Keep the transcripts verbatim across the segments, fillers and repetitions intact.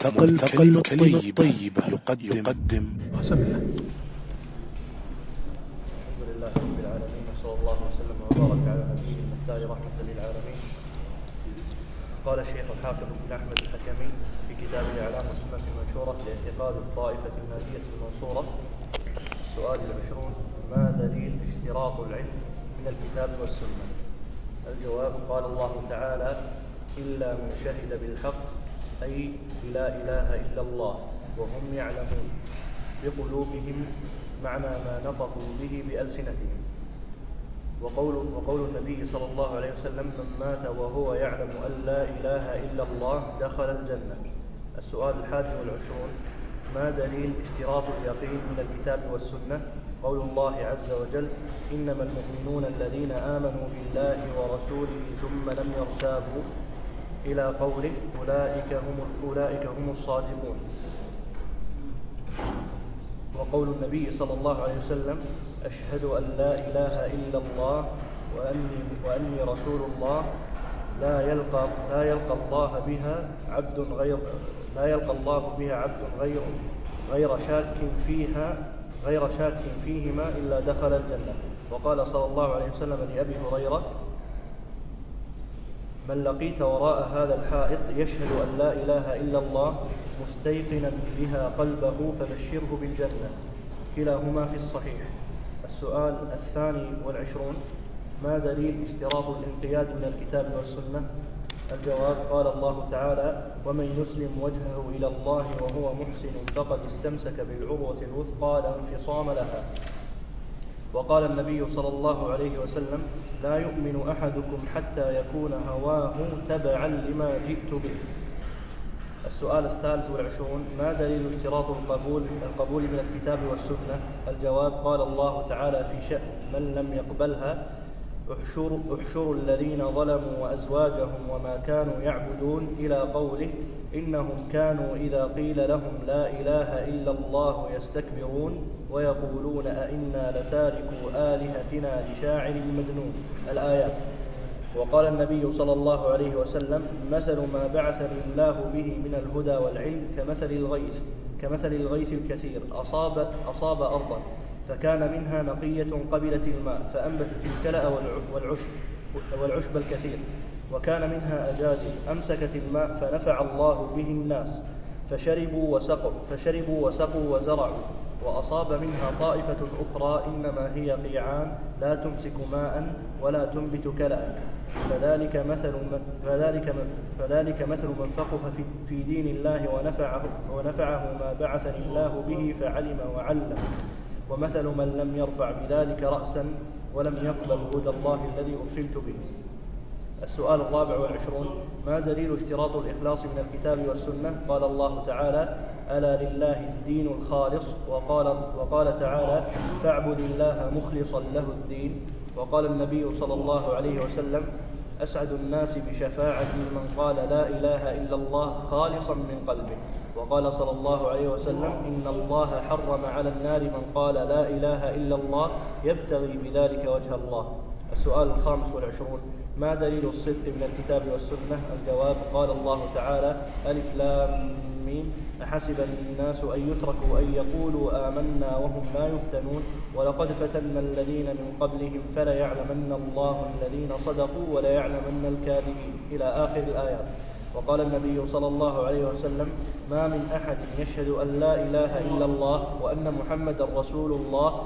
ملتقى الكلمة الطيبة يقدم, يقدم بسم الله. الحمد لله رب العالمين، وصلى الله وسلم وبارك على نبيه المختار رحمة للعالمين. قال الشيخ الحافظ بن أحمد الحكمي في كتابه إعلام السنة المنشورة لاعتقاد الطائفة الناجية المنصورة. السؤال العشرون: ما دليل اشتراط العلم من الكتاب والسنة؟ الجواب: قال الله تعالى: إلا من شهد بالحق، أي لا إله إلا الله وهم يعلمون بقلوبهم معنى ما نطقوا به بألسنتهم. وقول, وقول النبي صلى الله عليه وسلم: من مات وهو يعلم أن لا إله إلا الله دخل الجنة. السؤال الحادي والعشرون: ما دليل اشتراط اليقين من الكتاب والسنة؟ قول الله عز وجل: إنما المؤمنون الذين آمنوا بالله ورسوله ثم لم يرتابوا، إلى قوله: أولئك هم, أولئك هم الصادقون. وقول النبي صلى الله عليه وسلم: أشهد أن لا إله إلا الله وأني, وأني رسول الله، لا يلقى, لا يلقى الله بها عبد غير لا يلقى الله بها عبد غير غير شاك فيها غير شاك فيهما إلا دخل الجنة. وقال صلى الله عليه وسلم لأبي هريرة: من لقيت وراء هذا الحائط يشهد أن لا إله إلا الله مستيقنا بها قلبه فبشره بالجنة. كلاهما في الصحيح. السؤال الثاني والعشرون: ما دليل اشتراط الانقياد من الكتاب والسنة؟ الجواب: قال الله تعالى: ومن يسلم وجهه إلى الله وهو محسن فقد استمسك بالعروة الوثقى لا انفصام لها. وقال النبي صلى الله عليه وسلم: لا يؤمن أحدكم حتى يكون هواه تبعا لما جئت به. السؤال الثالث والعشرون: ما دليل اشتراط القبول القبول من الكتاب والسنة؟ الجواب: قال الله تعالى في شأن من لم يقبلها: احشروا, احشروا الذين ظلموا وأزواجهم وما كانوا يعبدون، إلى قوله: إنهم كانوا إذا قيل لهم لا إله إلا الله يستكبرون ويقولون أئنا لتاركوا آلهتنا لشاعر مجنون. الآيات. وقال النبي صلى الله عليه وسلم: مثل ما بعثني الله به من الهدى والعلم كمثل الغيث كمثل الغيث الكثير أصاب, أصاب أرضا فكان منها نقية قبلت الماء فأنبتت الكلأ والعشب, والعشب الكثير، وكان منها أجاجل أمسكت الماء فنفع الله به الناس فشربوا وسقوا, فشربوا وسقوا وزرعوا. وأصاب منها طائفة أخرى إنما هي قيعان لا تمسك ماء ولا تنبت كلأ. فذلك مثل من فذلك فذلك مثل من فقه في, في دين الله ونفعه, ونفعه ما بعثني الله به فعلم وعلم، ومثل من لم يرفع بذلك رأسا ولم يقبل هدى الله الذي أرسلت به. السؤال الرابع والعشرون: ما دليل اشتراط الإخلاص من الكتاب والسنة؟ قال الله تعالى: ألا لله الدين الخالص. وقال, وقال تعالى: فاعبد الله مخلصا له الدين. وقال النبي صلى الله عليه وسلم: أسعد الناس بشفاعة من قال لا إله إلا الله خالصا من قلبه. وقال صلى الله عليه وسلم: إن الله حرم على النار من قال لا إله إلا الله يبتغي بذلك وجه الله. السؤال الخامس والعشرون: ما دليل الصدق من الكتاب والسنة؟ الجواب: قال الله تعالى: ألف لام ميم أحسب الناس أن يتركوا أن يقولوا آمنا وهم لا يفتنون ولقد فتنا الذين من قبلهم فليعلمن الله الذين صدقوا وليعلمن الكاذبين، إلى آخر الآيات. وقال النبي صلى الله عليه وسلم: ما من أحد يشهد أن لا إله إلا الله وأن محمدا رسول الله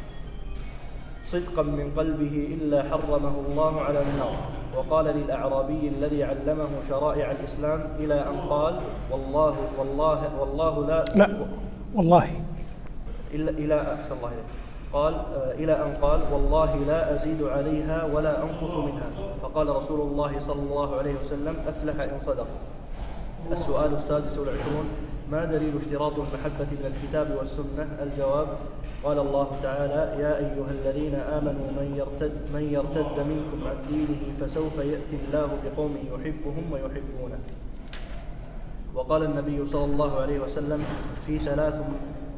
صدقا من قلبه إلا حرمه الله على النار. وقال للأعرابي الذي علمه شرائع الإسلام إلى أن قال: والله والله والله لا لا والله إلا إلى أحسن الله إليه. قال آه إلى أن قال: والله لا أزيد عليها ولا أنقص منها. فقال رسول الله صلى الله عليه وسلم: أفلح إن صدق. السؤال السادس والعشرون: ما دليل اشتراط المحبة من الكتاب والسنة؟ الجواب: قال الله تعالى: يا أيها الذين آمنوا من يرتد, من يرتد منكم عن دينه فسوف يأتي الله بقوم يحبهم ويحبونه. وقال النبي صلى الله عليه وسلم في ثلاث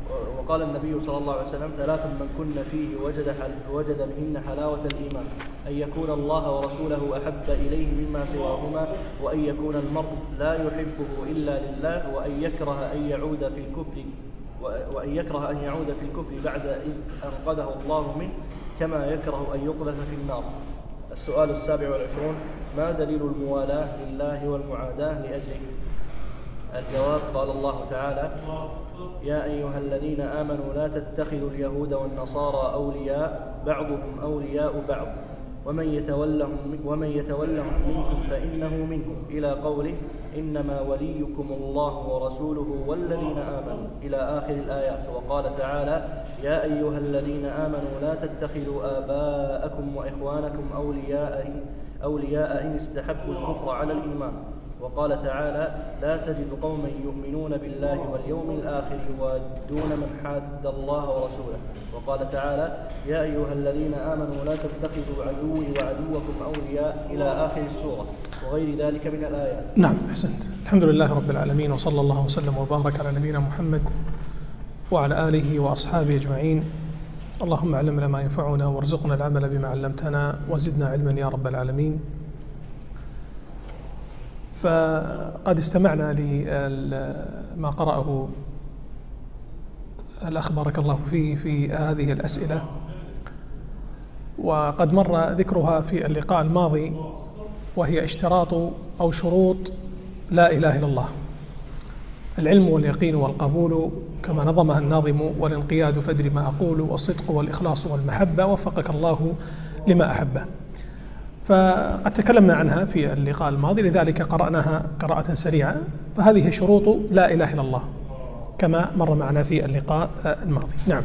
وقال النبي صلى الله عليه وسلم: ثلاث من كن فيه وجد, وجد بهن حلاوة الإيمان: أن يكون الله ورسوله أحب إليه مما سواهما، وأن يكون المرء لا يحبه إلا لله، وأن يكره أن يعود في الكفر وأن يكره أن يعود في الكفر بعد إذ أنقذه الله منه، كما يكره أن يقذف في النار. السؤال السابع والعشرون: ما دليل الموالاة لله والمعاداة لأجله؟ الجواب: قال الله تعالى: يا أيها الذين آمنوا لا تتخذوا اليهود والنصارى أولياء بعضهم أولياء بعض ومن يتولهم, ومن يتولهم منكم فإنه منهم، إلى قوله: إنما وليكم الله ورسوله والذين آمنوا، إلى آخر الآيات. وقال تعالى: يا أيها الذين آمنوا لا تتخذوا آباءكم وإخوانكم أولياء, أولياء إن استحبوا الكفر على الإيمان. وقال تعالى: لا تجد قوما يؤمنون بالله واليوم الآخر يوادون من حاد الله ورسوله. وقال تعالى: يا أيها الذين آمنوا لا تتخذوا عدوي وعدوكم أولياء، إلى آخر السورة، وغير ذلك من الآيات. نعم، أحسنت. الحمد لله رب العالمين، وصلى الله وسلم وبارك على نبينا محمد وعلى آله وأصحابه أجمعين. اللهم علمنا ما ينفعنا وارزقنا العمل بما علمتنا وزدنا علما يا رب العالمين. فقد استمعنا لما قرأه الأخ بارك الله فيه في هذه الأسئلة، وقد مر ذكرها في اللقاء الماضي، وهي اشتراط أو شروط لا إله إلا الله: العلم واليقين والقبول كما نظمها الناظم، والانقياد فادري ما أقول، والصدق والإخلاص والمحبة، وفقك الله لما أحبه. فقد تكلمنا عنها في اللقاء الماضي، لذلك قرأناها قراءة سريعة. فهذه شروط لا إله إلا الله كما مر معنا في اللقاء الماضي. نعم.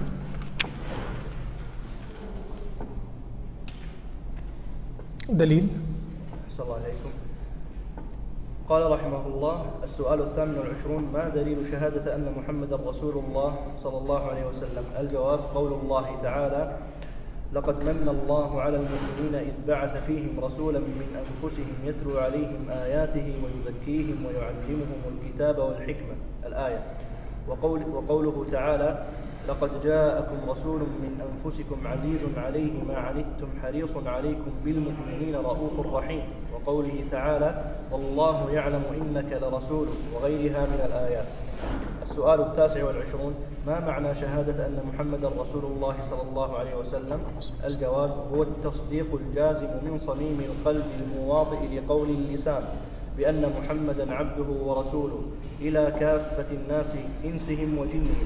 دليل. أحسن الله عليكم. قال رحمه الله: السؤال الثامن والعشرون: ما دليل شهادة أن محمد رسول الله صلى الله عليه وسلم؟ الجواب: قول الله تعالى: لقد من الله على المؤمنين إذ بعث فيهم رسولا من أنفسهم يتلو عليهم آياته ويزكيهم ويعلمهم الكتاب والحكمة، الآية. وقول وقوله تعالى: لقد جاءكم رسول من أنفسكم عزيز عليه ما عنتم حريص عليكم بالمؤمنين رؤوف رحيم. وقوله تعالى: والله يعلم إنك لرسول، وغيرها من الآيات. السؤال التاسع والعشرون: ما معنى شهادة أن محمد رسول الله صلى الله عليه وسلم؟ الجواب: هو التصديق الجازم من صميم القلب المواطئ لقول اللسان بأن محمدا عبده ورسوله إلى كافة الناس إنسهم وجنهم،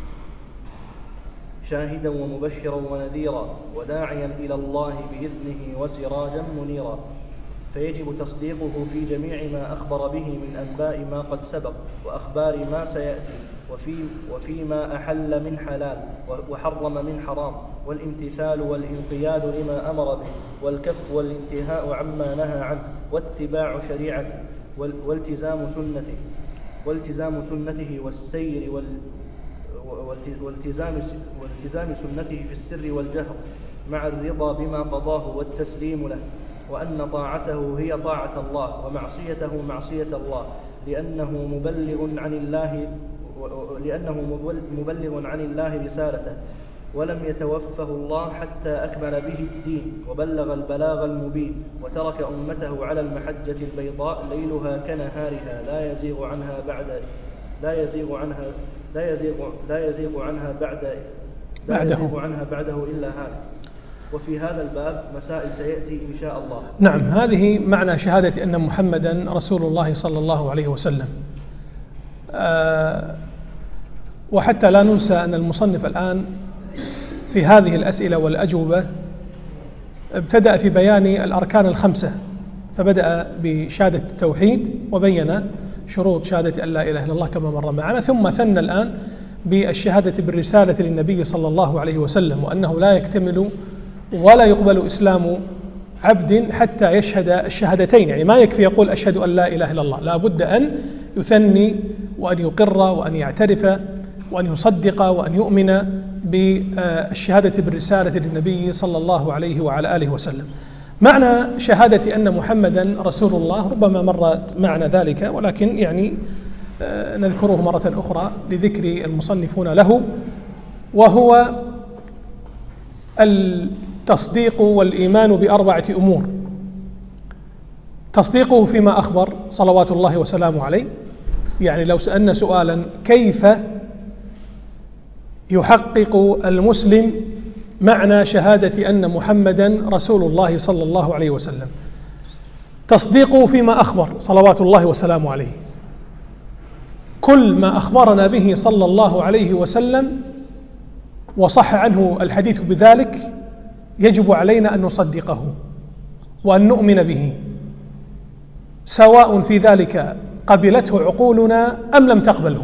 شاهدا ومبشرا ونذيرا وداعيا إلى الله بإذنه وسراجا منيرا. فيجب تصديقه في جميع ما أخبر به من أنباء ما قد سبق وأخبار ما سيأتي، وفي وفيما أحل من حلال وحرم من حرام، والامتثال والانقياد لما أمر به، والكف والانتهاء عما نهى عنه، واتباع شريعته، والتزام سنته والتزام سنته والسير وال والتزام والتزام سنته في السر والجهر، مع الرضا بما قضاه والتسليم له، وأن طاعته هي طاعة الله ومعصيته معصية الله، لأنه مبلغ عن الله لأنه مبلغ عن الله رسالته، ولم يتوفه الله حتى أكمل به الدين وبلغ البلاغ المبين، وترك أمته على المحجة البيضاء ليلها كنهارها لا يزيغ عنها بعد لا يزيغ عنها لا يزيغ لا يزيغ عنها بعد لا يزيغ عنها بعده إلا هذا. وفي هذا الباب مسائل سيأتي إن شاء الله. نعم، هذه معنى شهادة أن محمدا رسول الله صلى الله عليه وسلم. أه وحتى لا ننسى أن المصنف الآن في هذه الأسئلة والأجوبة ابتدأ في بيان الأركان الخمسة، فبدأ بشهادة التوحيد وبين شروط شهادة أن لا إله إلا الله كما مر معنا، ثم ثنى الآن بالشهادة بالرسالة للنبي صلى الله عليه وسلم، وأنه لا يكتمل ولا يقبل إسلام عبد حتى يشهد الشهادتين. يعني ما يكفي يقول أشهد أن لا إله إلا الله، لا بد أن يثني وأن يقر وأن يعترف وأن يصدق وأن يؤمن بالشهادة بالرسالة للنبي صلى الله عليه وعلى آله وسلم. معنى شهادة أن محمدا رسول الله ربما مرت معنا ذلك، ولكن يعني نذكره مرة أخرى لذكر المصنفون له، وهو التصديق والإيمان بأربعة أمور: تصديقه فيما أخبر صلوات الله وسلامه عليه، يعني لو سألنا سؤالا كيف يحقق المسلم معنى شهادة أن محمدا رسول الله صلى الله عليه وسلم، تصديقه فيما أخبر صلوات الله وسلامه عليه. كل ما أخبرنا به صلى الله عليه وسلم وصح عنه الحديث بذلك يجب علينا أن نصدقه وأن نؤمن به، سواء في ذلك قبلته عقولنا أم لم تقبله.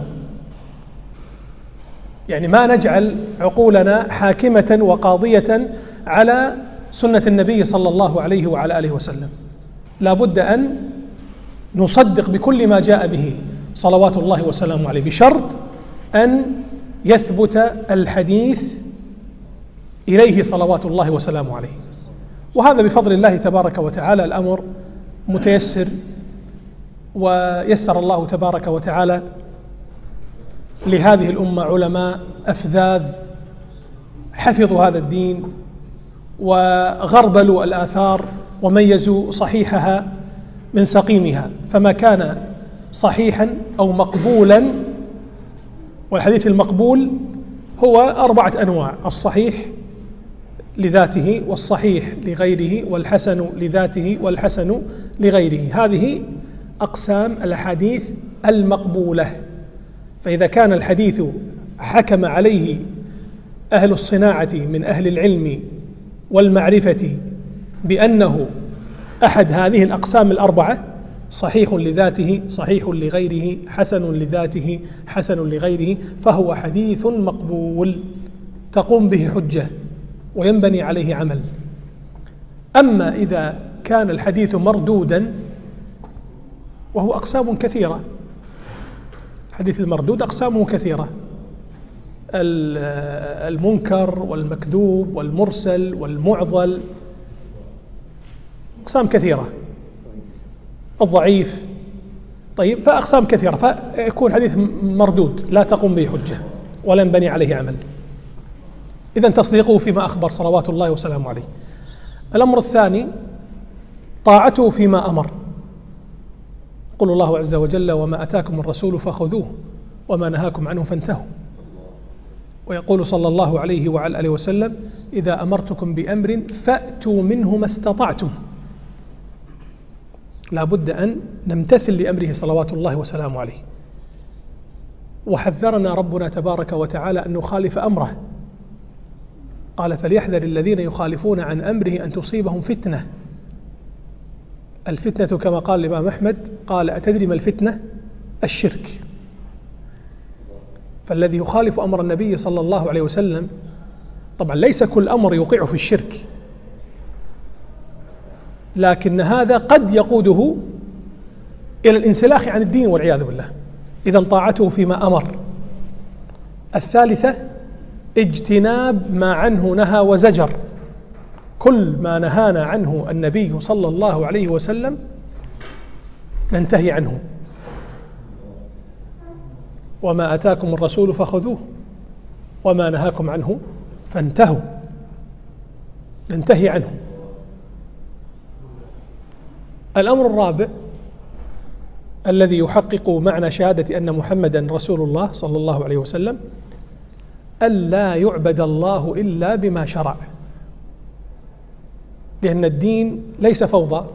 يعني ما نجعل عقولنا حاكمة وقاضية على سنة النبي صلى الله عليه وعلى آله وسلم، لا بد أن نصدق بكل ما جاء به صلوات الله وسلامه عليه، بشرط أن يثبت الحديث إليه صلوات الله وسلامه عليه. وهذا بفضل الله تبارك وتعالى الأمر متيسر، ويسر الله تبارك وتعالى لهذه الأمة علماء أفذاذ حفظوا هذا الدين وغربلوا الآثار وميزوا صحيحها من سقيمها، فما كان صحيحا أو مقبولا، والحديث المقبول هو أربعة أنواع: الصحيح لذاته، والصحيح لغيره، والحسن لذاته، والحسن لغيره. هذه أقسام الحديث المقبولة. فإذا كان الحديث حكم عليه أهل الصناعة من أهل العلم والمعرفة بأنه أحد هذه الأقسام الأربعة: صحيح لذاته، صحيح لغيره، حسن لذاته، حسن لغيره، فهو حديث مقبول تقوم به حجة وينبني عليه عمل. أما إذا كان الحديث مردودا، وهو أقسام كثيرة، الحديث المردود أقسامه كثيرة: المنكر والمكذوب والمرسل والمعضل، أقسام كثيرة، الضعيف. طيب، فأقسام كثيرة، فيكون حديث مردود لا تقوم به حجة ولا ينبني عليه عمل. إذن تصديقه فيما أخبر صلوات الله وسلامه عليه. الأمر الثاني: طاعته فيما أمر. قل الله عز وجل: وما أتاكم الرسول فخذوه وما نهاكم عنه فانتهوا. ويقول صلى الله عليه وعلى آله وسلم: إذا أمرتكم بأمر فأتوا منه ما استطعتم. لا بد أن نمتثل لأمره صلوات الله وسلامه عليه. وحذرنا ربنا تبارك وتعالى أن نخالف أمره، قال: فليحذر الذين يخالفون عن أمره أن تصيبهم فتنة. الفتنة كما قال الإمام أحمد، قال: أتدري ما الفتنة؟ الشرك. فالذي يخالف أمر النبي صلى الله عليه وسلم، طبعا ليس كل أمر يوقعه في الشرك، لكن هذا قد يقوده إلى الانسلاخ عن الدين والعياذ بالله. إذن طاعته فيما أمر. الثالثة: اجتناب ما عنه نهى وزجر. كل ما نهانا عنه النبي صلى الله عليه وسلم ننتهي عنه. وما أتاكم الرسول فخذوه وما نهاكم عنه فانتهوا، ننتهي عنه. الأمر الرابع الذي يحقق معنى شهادة أن محمدا رسول الله صلى الله عليه وسلم: ألا يعبد الله إلا بما شرع. لأن الدين ليس فوضى،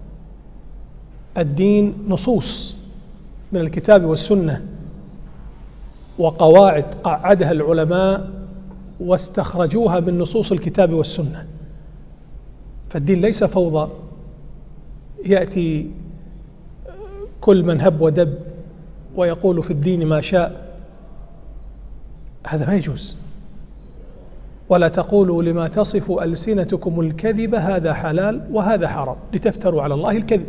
الدين نصوص من الكتاب والسنة وقواعد قعدها العلماء واستخرجوها من نصوص الكتاب والسنة. فالدين ليس فوضى يأتي كل من هب ودب ويقول في الدين ما شاء، هذا ما يجوز. ولا تقولوا لما تصف ألسنتكم الكذب هذا حلال وهذا حرام لتفتروا على الله الكذب.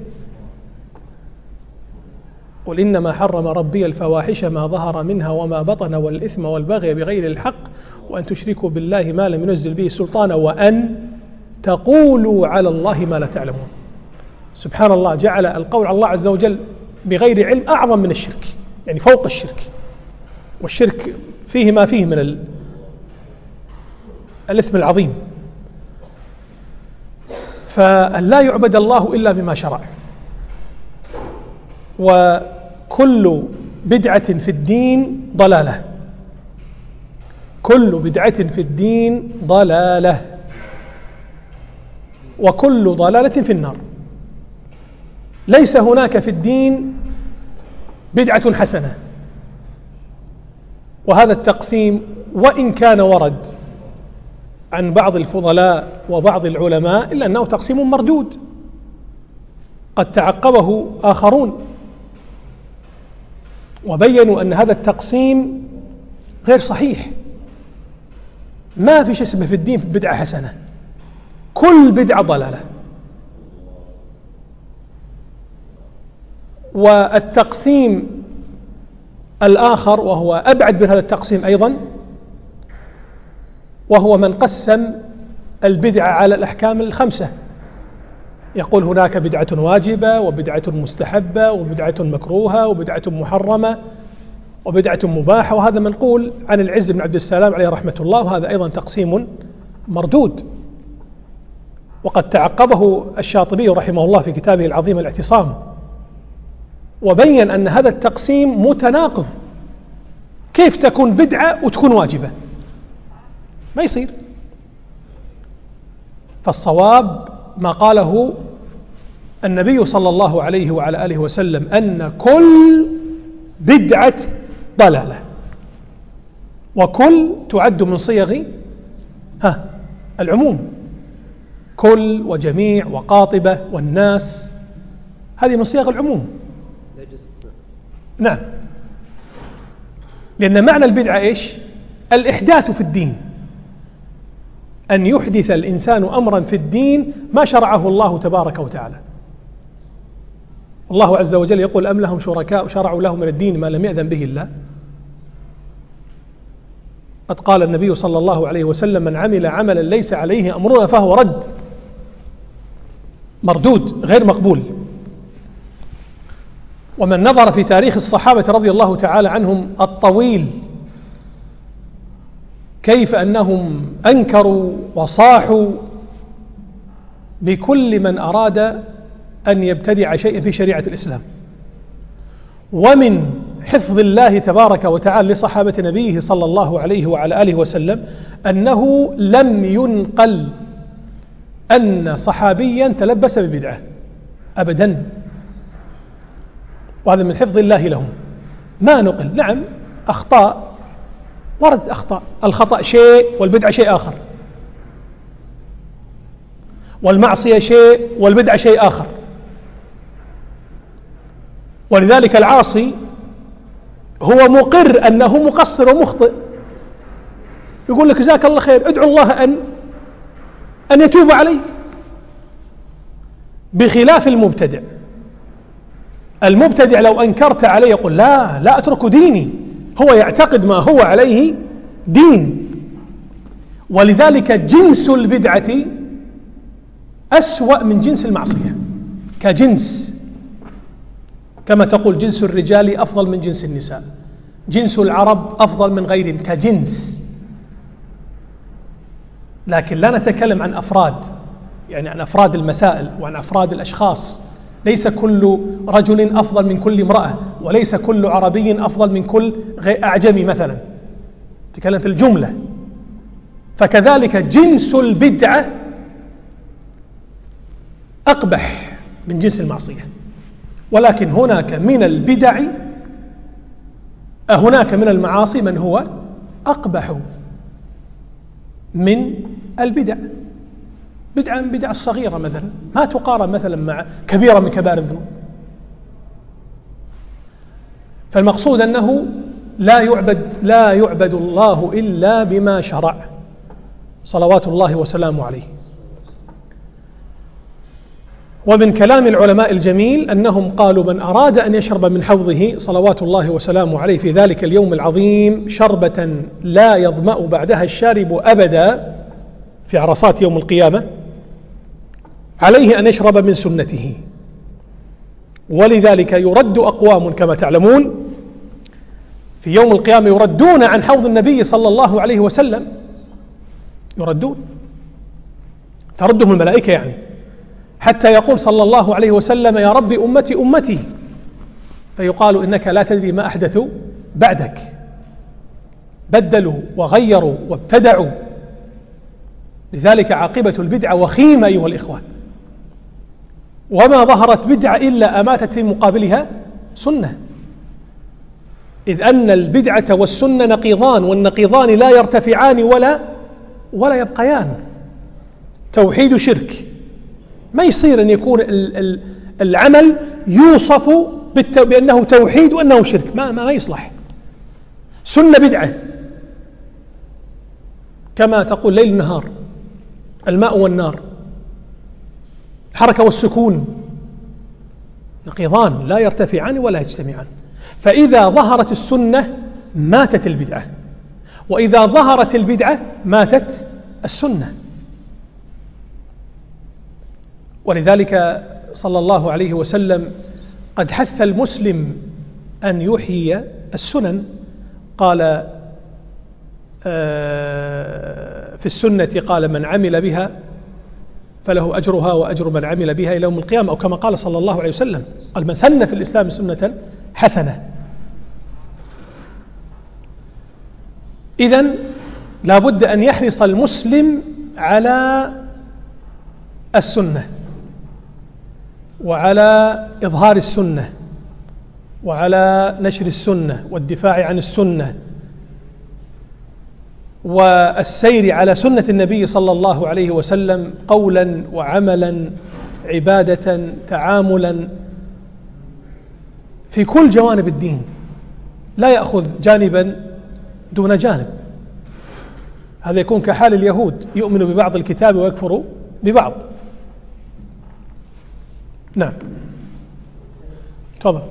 قل إنما حرم ربي الفواحش ما ظهر منها وما بطن والإثم والبغي بغير الحق وأن تشركوا بالله ما لم ينزل به سلطانا وأن تقولوا على الله ما لا تعلمون. سبحان الله، جعل القول على الله عز وجل بغير علم أعظم من الشرك. يعني فوق الشرك، والشرك فيه ما فيه من ال... الإثم العظيم. فأن لا يعبد الله إلا بما شرع، وكل بدعة في الدين ضلالة، كل بدعة في الدين ضلالة، وكل ضلالة في النار. ليس هناك في الدين بدعة حسنة، وهذا التقسيم وإن كان ورد عن بعض الفضلاء وبعض العلماء إلا أنه تقسيم مردود قد تعقبه آخرون وبينوا أن هذا التقسيم غير صحيح. ما في شيء اسمه في الدين بدعة حسنة، كل بدعة ضلالة. والتقسيم الآخر وهو أبعد من هذا التقسيم أيضا، وهو من قسم البدعة على الأحكام الخمسة، يقول هناك بدعة واجبة وبدعة مستحبة وبدعة مكروهة وبدعة محرمة وبدعة مباحة، وهذا منقول عن العز بن عبد السلام عليه رحمة الله، وهذا أيضا تقسيم مردود. وقد تعقبه الشاطبي رحمه الله في كتابه العظيم الاعتصام، وبين أن هذا التقسيم متناقض. كيف تكون بدعة وتكون واجبة؟ ما يصير. فالصواب ما قاله النبي صلى الله عليه وعلى آله وسلم أن كل بدعة ضلالة، وكل تعد من صيغ ها العموم، كل وجميع وقاطبة والناس، هذه من صيغ العموم. نعم، لأن معنى البدعة إيش؟ الإحداث في الدين، أن يحدث الإنسان أمرا في الدين ما شرعه الله تبارك وتعالى. الله عز وجل يقول أم لهم شركاء شرعوا لهم من الدين ما لم يأذن به الله. قد قال النبي صلى الله عليه وسلم من عمل عملا ليس عليه أمرنا فهو رد، مردود غير مقبول. ومن نظر في تاريخ الصحابة رضي الله تعالى عنهم الطويل كيف أنهم أنكروا وصاحوا بكل من أراد أن يبتدع شيئا في شريعة الإسلام. ومن حفظ الله تبارك وتعالى لصحابة نبيه صلى الله عليه وعلى آله وسلم أنه لم ينقل أن صحابيا تلبس ببدعة أبدا، وهذا من حفظ الله لهم. ما نقل. نعم أخطاء، ورد أخطاء، الخطأ شيء والبدعة شيء آخر، والمعصية شيء والبدعة شيء آخر. ولذلك العاصي هو مقر أنه مقصر ومخطئ، يقول لك جزاك الله خير، ادعو الله أن أن يتوب عليك. بخلاف المبتدع، المبتدع لو أنكرت عليه يقول لا لا أترك ديني، هو يعتقد ما هو عليه دين. ولذلك جنس البدعة أسوأ من جنس المعصية كجنس، كما تقول جنس الرجال أفضل من جنس النساء، جنس العرب أفضل من غيرهم كجنس. لكن لا نتكلم عن أفراد، يعني عن أفراد المسائل وعن أفراد الأشخاص. ليس كل رجل أفضل من كل امرأة، وليس كل عربي أفضل من كل أعجمي مثلا، تكلم في الجملة. فكذلك جنس البدعة أقبح من جنس المعصية. ولكن هناك من البدع هناك من المعاصي من هو أقبح من البدع. بدعة من بدع الصغيرة مثلا ما تقارن مثلا مع كبيرة من كبائر الذنوب. فالمقصود أنه لا يعبد لا يعبد الله إلا بما شرع صلوات الله وسلامه عليه. ومن كلام العلماء الجميل أنهم قالوا من أراد أن يشرب من حوضه صلوات الله وسلامه عليه في ذلك اليوم العظيم شربة لا يظمأ بعدها الشارب أبدا في عرصات يوم القيامة، عليه أن يشرب من سنته. ولذلك يرد أقوام كما تعلمون في يوم القيامة يردون عن حوض النبي صلى الله عليه وسلم، يردون تردهم الملائكة يعني، حتى يقول صلى الله عليه وسلم: يا رب أمتي أمتي، فيقال: إنك لا تدري ما أحدثوا بعدك، بدلوا وغيروا وابتدعوا. لذلك عاقبة البدعة وخيمة أيها الإخوان، وما ظهرت بدعة إلا أماتت في مقابلها سنة، إذ أن البدعة والسنة نقيضان، والنقيضان لا يرتفعان ولا ولا يبقيان. توحيد شرك، ما يصير أن يكون العمل يوصف بأنه توحيد وأنه شرك، ما, ما يصلح. سنة بدعة، كما تقول ليل النهار، الماء والنار، الحركة والسكون، نقيضان لا يرتفعان ولا يجتمعان. فإذا ظهرت السنة ماتت البدعة، وإذا ظهرت البدعة ماتت السنة. ولذلك صلى الله عليه وسلم قد حث المسلم أن يحيي السنن. قال في السنة، قال: من عمل بها فله أجرها وأجر من عمل بها إلى يوم القيامة، أو كما قال صلى الله عليه وسلم، قال: من سن في الإسلام سنة حسنة. إذن لا بد أن يحرص المسلم على السنة، وعلى إظهار السنة، وعلى نشر السنة، والدفاع عن السنة، والسير على سنة النبي صلى الله عليه وسلم قولا وعملا، عبادة، تعاملا، في كل جوانب الدين، لا يأخذ جانبا دون جانب. هذا يكون كحال اليهود، يؤمن ببعض الكتاب ويكفر ببعض. نعم، تفضل.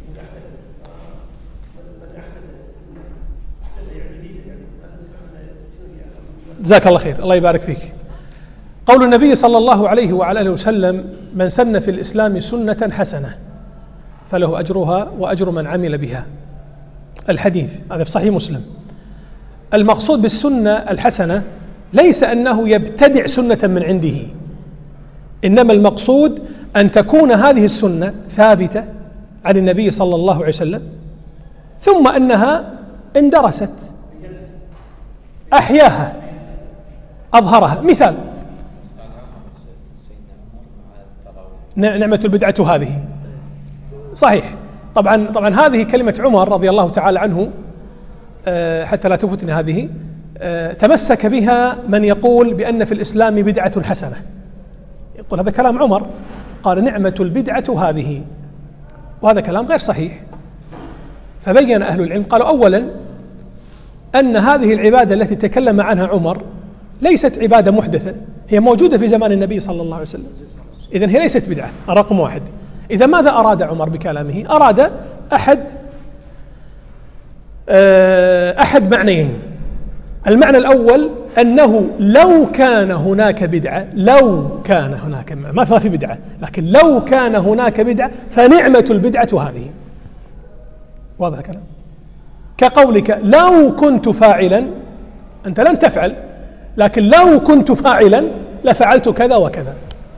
جزاك الله خير، الله يبارك فيك. قول النبي صلى الله عليه وعلى آله وسلم: من سن في الإسلام سنة حسنة فله أجرها وأجر من عمل بها. الحديث هذا في صحيح مسلم. المقصود بالسنة الحسنة ليس أنه يبتدع سنة من عنده، إنما المقصود أن تكون هذه السنة ثابتة عن النبي صلى الله عليه وسلم، ثم أنها اندرست، أحياها، أظهرها. مثال: نعمة البدعة هذه، صحيح. طبعا طبعا هذه كلمة عمر رضي الله تعالى عنه، حتى لا تفوتني هذه، تمسك بها من يقول بأن في الإسلام بدعة حسنة. يقول هذا كلام عمر، قال: نعمة البدعة هذه، وهذا كلام غير صحيح. فبين أهل العلم، قالوا: أولا أن هذه العبادة التي تكلم عنها عمر ليست عبادة محدثة، هي موجودة في زمان النبي صلى الله عليه وسلم، إذن هي ليست بدعة، رقم واحد. إذا ماذا أراد عمر بكلامه؟ أراد أحد أحد معنيين. المعنى الأول أنه لو كان هناك بدعة، لو كان هناك، ما في بدعة، لكن لو كان هناك بدعة فنعمة البدعة هذه. واضح الكلام؟ كقولك: لو كنت فاعلا، أنت لن تفعل، لكن لو كنت فاعلا لفعلت كذا وكذا.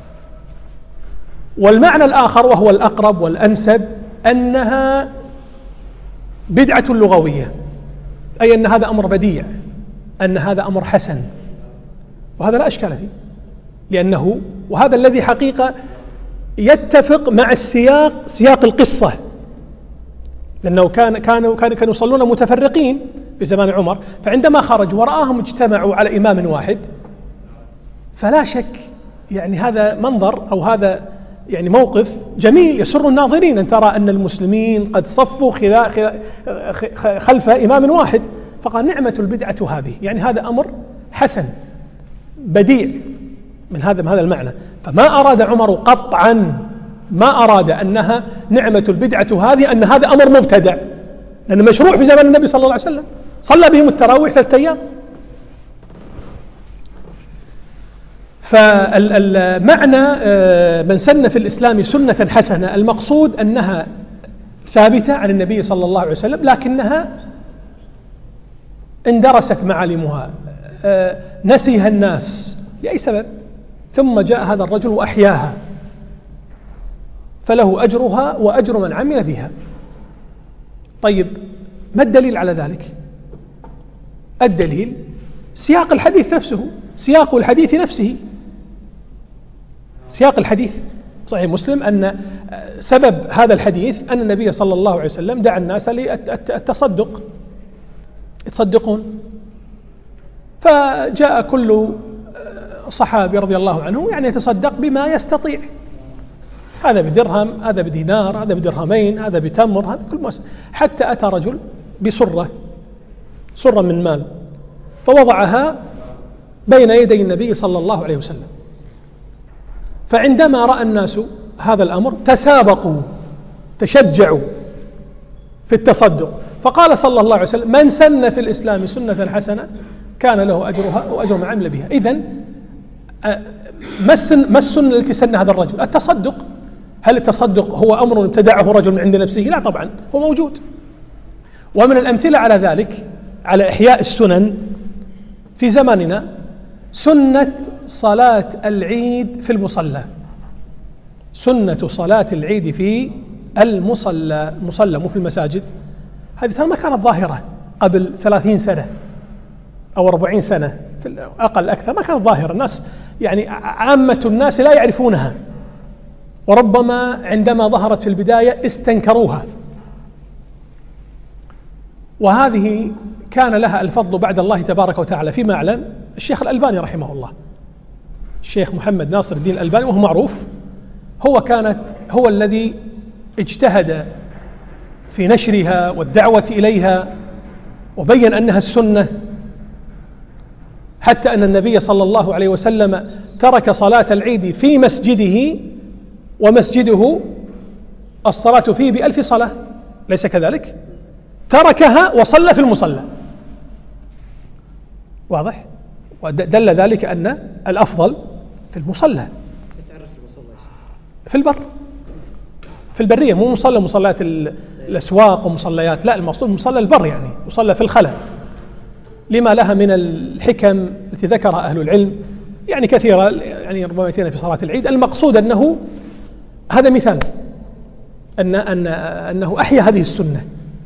والمعنى الآخر وهو الأقرب والأنسب أنها بدعة لغوية، أي أن هذا أمر بديع، أن هذا أمر حسن، وهذا لا أشكال فيه، لأنه وهذا الذي حقيقة يتفق مع السياق، سياق القصة، لأنه كان كانوا كانوا يصلون متفرقين في زمان عمر، فعندما خرجوا ورآهم اجتمعوا على إمام واحد، فلا شك يعني هذا منظر أو هذا يعني موقف جميل يسر الناظرين، أن ترى أن المسلمين قد صفوا خلف إمام واحد. فقال: نعمة البدعة هذه، يعني هذا أمر حسن بديع من هذا من هذا المعنى. فما أراد عمر قطعا، ما أراد أنها نعمة البدعة هذه أن هذا أمر مبتدع، لأنه مشروع في زمان النبي صلى الله عليه وسلم، صلى بهم التراويح ثلاثة أيام. فالمعنى من سن في الإسلام سنة حسنة، المقصود أنها ثابتة عن النبي صلى الله عليه وسلم، لكنها اندرست معالمها، نسيها الناس لأي سبب، ثم جاء هذا الرجل وأحياها، فله أجرها وأجر من عمل بها. طيب ما الدليل على ذلك؟ الدليل سياق الحديث نفسه، سياق الحديث نفسه، سياق الحديث صحيح مسلم أن سبب هذا الحديث أن النبي صلى الله عليه وسلم دعا الناس للتصدق، يتصدقون، فجاء كل صحابي رضي الله عنه يعني يتصدق بما يستطيع، هذا بدرهم، هذا بدينار، هذا بدرهمين، هذا بتمر، هذا كل ما، حتى أتى رجل بسرة، سرة من مال، فوضعها بين يدي النبي صلى الله عليه وسلم. فعندما رأى الناس هذا الأمر تسابقوا، تشجعوا في التصدق، فقال صلى الله عليه وسلم: من سن في الإسلام سنة حسنة كان له أجرها وأجر من عمل بها. إذن ما السنة التي سن هذا الرجل؟ التصدق. هل التصدق هو أمر ابتدعه رجل من عند نفسه؟ لا طبعا، هو موجود. ومن الأمثلة على ذلك، على إحياء السنن في زماننا، سنة صلاة العيد في المصلى، سنة صلاة العيد في المصلى، مصلى مو في المساجد. هذه ترى ما كانت ظاهرة قبل ثلاثين سنة أو أربعين سنة، في أقل أكثر ما كانت ظاهرة، الناس يعني عامة الناس لا يعرفونها، وربما عندما ظهرت في البداية استنكروها. وهذه كان لها الفضل بعد الله تبارك وتعالى فيما أعلم الشيخ الألباني رحمه الله، الشيخ محمد ناصر الدين الألباني، وهو معروف، هو كانت هو الذي اجتهد في نشرها والدعوة إليها، وبين أنها السنة، حتى أن النبي صلى الله عليه وسلم ترك صلاة العيد في مسجده، ومسجده الصلاة فيه بألف صلاة، ليس كذلك؟ تركها وصلى في المصلى. واضح؟ ودل ذلك أن الأفضل في المصلى، في البر، في البرية، مو مصلى مصليات الأسواق ومصليات، لا، المقصود مصلى البر، يعني مصلى في الخلاء، لما لها من الحكم التي ذكرها أهل العلم يعني كثيرة، يعني ربما يأتينا في صلاة العيد. المقصود أنه هذا مثال أن أن أنه أحيا هذه السنة.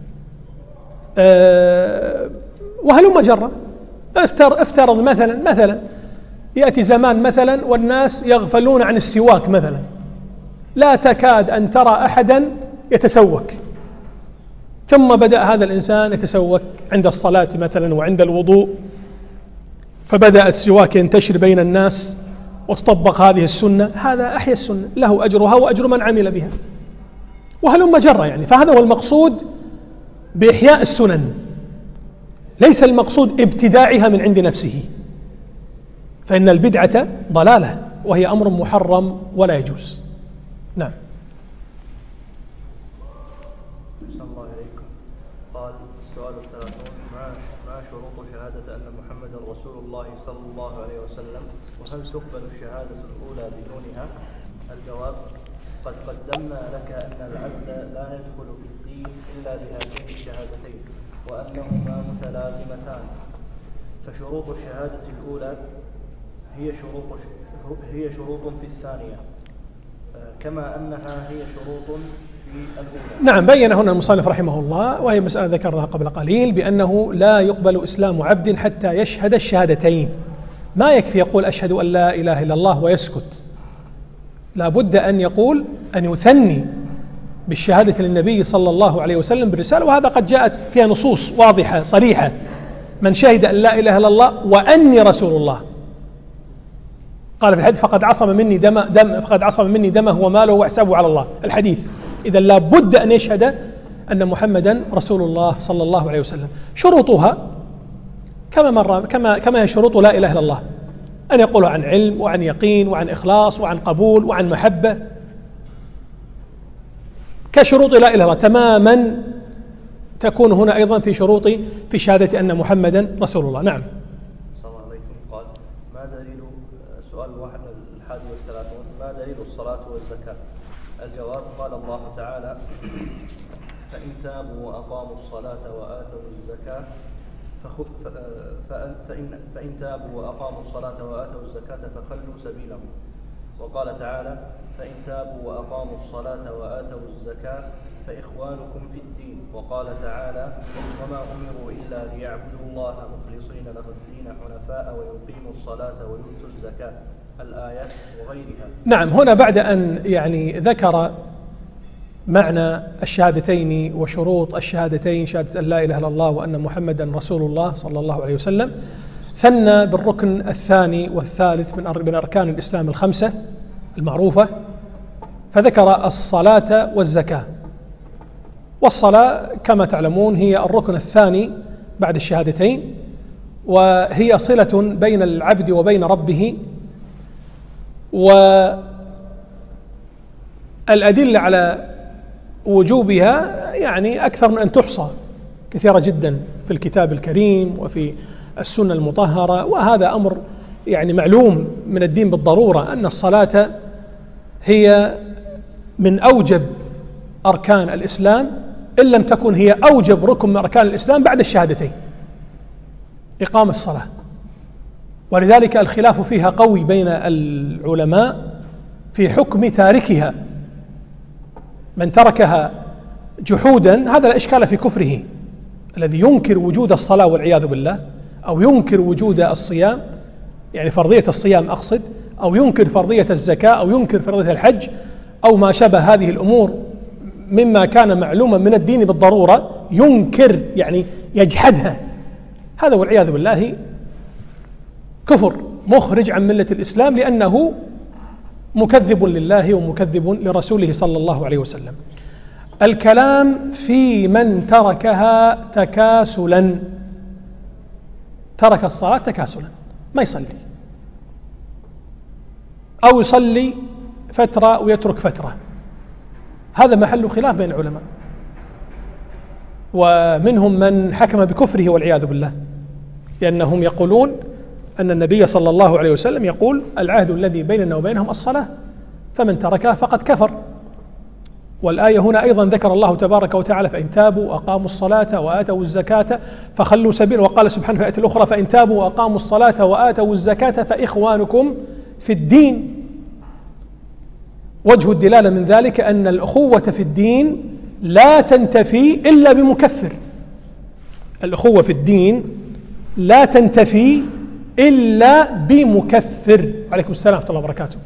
أه وهلم جرة، افتر افترض مثلا مثلا يأتي زمان مثلا والناس يغفلون عن السواك مثلا، لا تكاد أن ترى أحدا يتسوك، ثم بدأ هذا الإنسان يتسوك عند الصلاة مثلا وعند الوضوء، فبدأ السواك ينتشر بين الناس وتطبق هذه السنة، هذا أحيا السنة، له أجرها وأجر من عمل بها، وهلم جرة يعني. فهذا هو المقصود بإحياء السنن، ليس المقصود ابتداعها من عند نفسه، فإن البدعة ضلالة وهي أمر محرم ولا يجوز. نعم. الله عليكم. قال السؤال الثلاثون: ما ما شروط شهادة أن محمدا رسول الله صلى الله عليه وسلم، وهل تقبل الشهادة الأولى بدونها؟ الجواب: قد قدمنا لك أن العبد لا يدخل في الدين إلا بهاتين الشهادتين، وأنهما متلازمتان. فشروط الشهادة الأولى هي شروط هي شروط في الثانية، كما أنها هي شروط في الأولى. نعم، بين هنا المصنف رحمه الله، وهي مسألة ذكرها قبل قليل، بأنه لا يقبل إسلام عبد حتى يشهد الشهادتين. ما يكفي يقول أشهد أن لا إله إلا الله ويسكت، لا بد أن يقول، أن يثني بالشهادة للنبي صلى الله عليه وسلم بالرسالة، وهذا قد جاءت فيها نصوص واضحة صريحة: من شهد أن لا إله إلا الله وأني رسول الله، قال في الحديث: فقد عصم مني دم دم فقد عصم مني دمه وماله وحسابه على الله، الحديث. إذا لا بد أن يشهد أن محمدا رسول الله صلى الله عليه وسلم. شروطها كما مر كما كما هي شروط لا إله إلا الله، أن يقول عن علم وعن يقين وعن إخلاص وعن قبول وعن محبة، كشروط لا إله إلا الله تماما تكون هنا أيضا في شروط في شهادة أن محمدا رسول الله. نعم. صلى الله عليه وسلم. قال: ما دليل سؤال واحد الحادي والثلاثون: ما دليل الصلاة والزكاة؟ الجواب: قال الله تعالى: فإن تابوا وأقاموا الصلاة وآتوا الزكاة فإن, فإن تابوا وأقاموا الصلاة وآتوا الزكاة فخلوا سبيلهم. وقال تعالى: فإن تابوا وأقاموا الصلاة وآتوا الزكاة فإخوانكم في الدين. وقال تعالى: وما أمروا إلا ليعبدوا الله مخلصين له الدين حنفاء ويقيموا الصلاة ويؤتوا الزكاة، الآيات وغيرها. نعم، هنا بعد أن يعني ذكر معنى الشهادتين وشروط الشهادتين، شهادة أن لا إله إلا الله وأن محمدا رسول الله صلى الله عليه وسلم، ثنى بالركن الثاني والثالث من أركان الإسلام الخمسة المعروفة، فذكر الصلاة والزكاة. والصلاة كما تعلمون هي الركن الثاني بعد الشهادتين، وهي صلة بين العبد وبين ربه، والأدلة على وجوبها يعني أكثر من أن تحصى، كثيرة جدا في الكتاب الكريم وفي السنة المطهرة. وهذا أمر يعني معلوم من الدين بالضرورة، أن الصلاة هي من أوجب أركان الإسلام، إن لم تكن هي أوجب ركن من أركان الإسلام بعد الشهادتين، إقام الصلاة. ولذلك الخلاف فيها قوي بين العلماء في حكم تاركها. من تركها جحودا هذا لا إشكال في كفره، الذي ينكر وجود الصلاة والعياذ بالله، أو ينكر وجود الصيام يعني فرضية الصيام أقصد، أو ينكر فرضية الزكاة، أو ينكر فرضية الحج، أو ما شابه هذه الأمور مما كان معلوما من الدين بالضرورة، ينكر يعني يجحدها، هذا والعياذ بالله كفر مخرج عن ملة الإسلام، لأنه مكذب لله ومكذب لرسوله صلى الله عليه وسلم. الكلام في من تركها تكاسلا، ترك الصلاة تكاسلا، ما يصلي، أو يصلي فترة ويترك فترة، هذا محل خلاف بين العلماء، ومنهم من حكم بكفره والعياذ بالله، لأنهم يقولون أن النبي صلى الله عليه وسلم يقول: العهد الذي بيننا وبينهم الصلاة، فمن تركها فقد كفر. والآية هنا أيضا ذكر الله تبارك وتعالى: فإن تابوا وأقاموا الصلاة وآتوا الزكاة فخلوا سبيل. وقال سبحانه في الآية الأخرى: فإن تابوا وأقاموا الصلاة وآتوا الزكاة فإخوانكم في الدين. وجه الدلالة من ذلك أن الأخوة في الدين لا تنتفي إلا بمكفر، الأخوة في الدين لا تنتفي إلا بمكفر. عليكم السلام ورحمة الله وبركاته.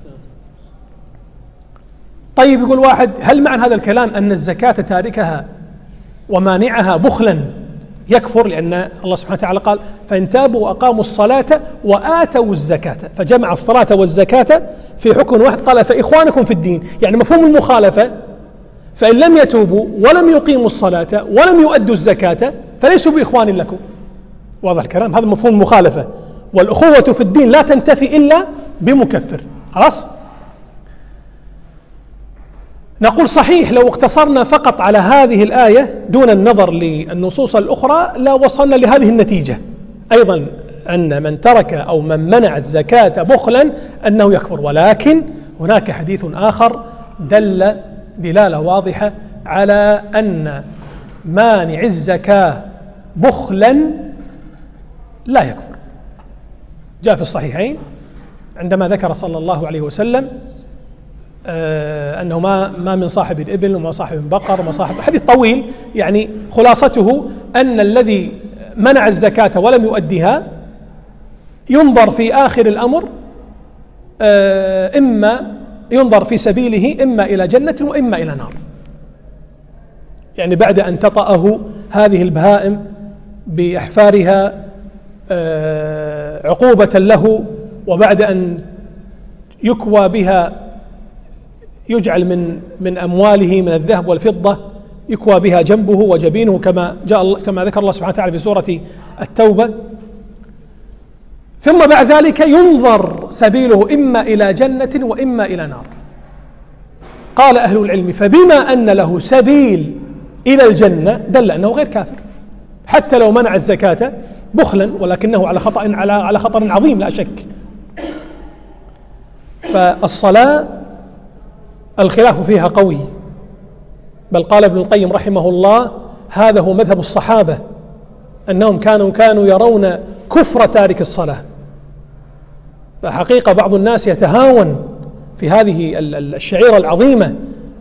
طيب، يقول واحد: هل معنى هذا الكلام أن الزكاة تاركها ومانعها بخلا يكفر؟ لأن الله سبحانه وتعالى قال: فإن تابوا وأقاموا الصلاة وآتوا الزكاة، فجمع الصلاة والزكاة في حكم واحد، قال: فإخوانكم في الدين. يعني مفهوم المخالفة، فإن لم يتوبوا ولم يقيموا الصلاة ولم يؤدوا الزكاة فليسوا بإخوان لكم. واضح الكلام؟ هذا مفهوم المخالفة، والأخوة في الدين لا تنتفي إلا بمكفر. خلاص؟ نقول صحيح، لو اقتصرنا فقط على هذه الآية دون النظر للنصوص الأخرى لا وصلنا لهذه النتيجة أيضا، أن من ترك أو من منع الزكاة بخلا أنه يكفر. ولكن هناك حديث آخر دل دلالة واضحة على أن مانع الزكاة بخلا لا يكفر. جاء في الصحيحين عندما ذكر صلى الله عليه وسلم آه أنه ما ما من صاحب الإبل وما صاحب البقر وما صاحب، حديث طويل، يعني خلاصته أن الذي منع الزكاة ولم يؤديها ينظر في آخر الأمر آه إما ينظر في سبيله إما إلى جنة وإما إلى نار، يعني بعد أن تطأه هذه البهائم بأحفارها آه عقوبة له، وبعد أن يكوى بها يجعل من من أمواله من الذهب والفضة يكوى بها جنبه وجبينه كما جاء كما ذكر الله سبحانه وتعالى في سورة التوبة، ثم بعد ذلك ينظر سبيله إما إلى جنة وإما إلى نار. قال أهل العلم: فبما أن له سبيل إلى الجنة دل أنه غير كافر، حتى لو منع الزكاة بخلا، ولكنه على خطأ على على خطر عظيم لا شك. فالصلاة الخلاف فيها قوي، بل قال ابن القيم رحمه الله: هذا هو مذهب الصحابة أنهم كانوا كانوا يرون كفر تارك الصلاة. فحقيقة بعض الناس يتهاون في هذه الشعيرة العظيمة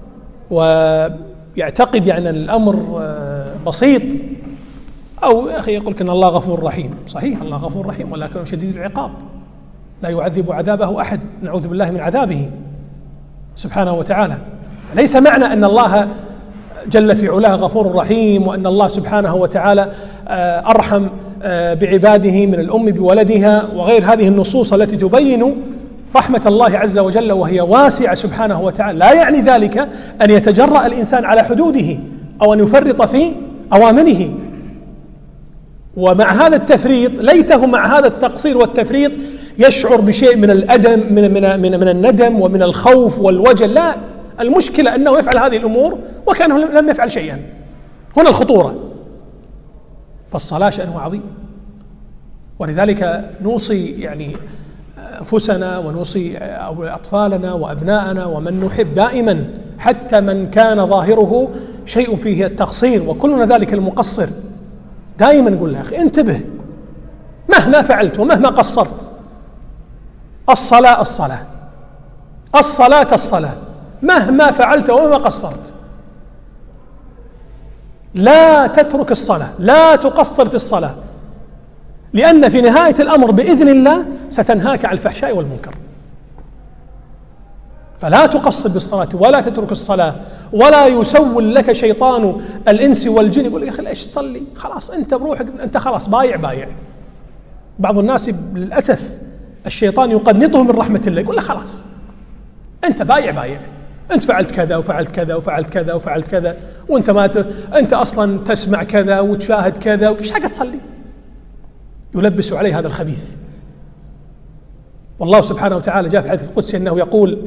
ويعتقد يعني الأمر بسيط، أو يا أخي يقول إن الله غفور رحيم. صحيح الله غفور رحيم، ولكن شديد العقاب، لا يعذب عذابه أحد، نعوذ بالله من عذابه سبحانه وتعالى. ليس معنى أن الله جل في علاه غفور رحيم وأن الله سبحانه وتعالى أرحم بعباده من الأم بولدها وغير هذه النصوص التي تبين رحمة الله عز وجل وهي واسعة سبحانه وتعالى، لا يعني ذلك أن يتجرأ الإنسان على حدوده أو أن يفرط في أوامره. ومع هذا التفريط، ليته مع هذا التقصير والتفريط يشعر بشيء من الأدم من, من, من, من الندم ومن الخوف والوجل. لا، المشكلة أنه يفعل هذه الأمور وكأنه لم يفعل شيئا. هنا الخطورة. فالصلاة شأنه عظيم، ولذلك نوصي يعني أنفسنا ونوصي أطفالنا وأبناءنا ومن نحب دائما، حتى من كان ظاهره شيء فيه التقصير وكلنا ذلك المقصر، دائما نقول له أخي انتبه، مهما فعلت ومهما قصرت، الصلاة الصلاة الصلاة الصلاة، مهما فعلت ومهما قصرت لا تترك الصلاة، لا تقصر في الصلاة، لأن في نهاية الأمر بإذن الله ستنهاك عن الفحشاء والمنكر. فلا تقصر بالصلاة ولا تترك الصلاة، ولا يسول لك شيطان الإنس والجن يقول يا أخي ليش تصلي، خلاص أنت بروحك أنت خلاص بايع بايع. بعض الناس للأسف الشيطان يقنطه من رحمة الله، يقول له خلاص أنت بايع بايع، أنت فعلت كذا وفعلت كذا وفعلت كذا وفعلت كذا، وأنت ما ت... أنت أصلا تسمع كذا وتشاهد كذا، وإيش حق تصلي؟ يلبس عليه هذا الخبيث. والله سبحانه وتعالى جاء في الحديث القدسي أنه يقول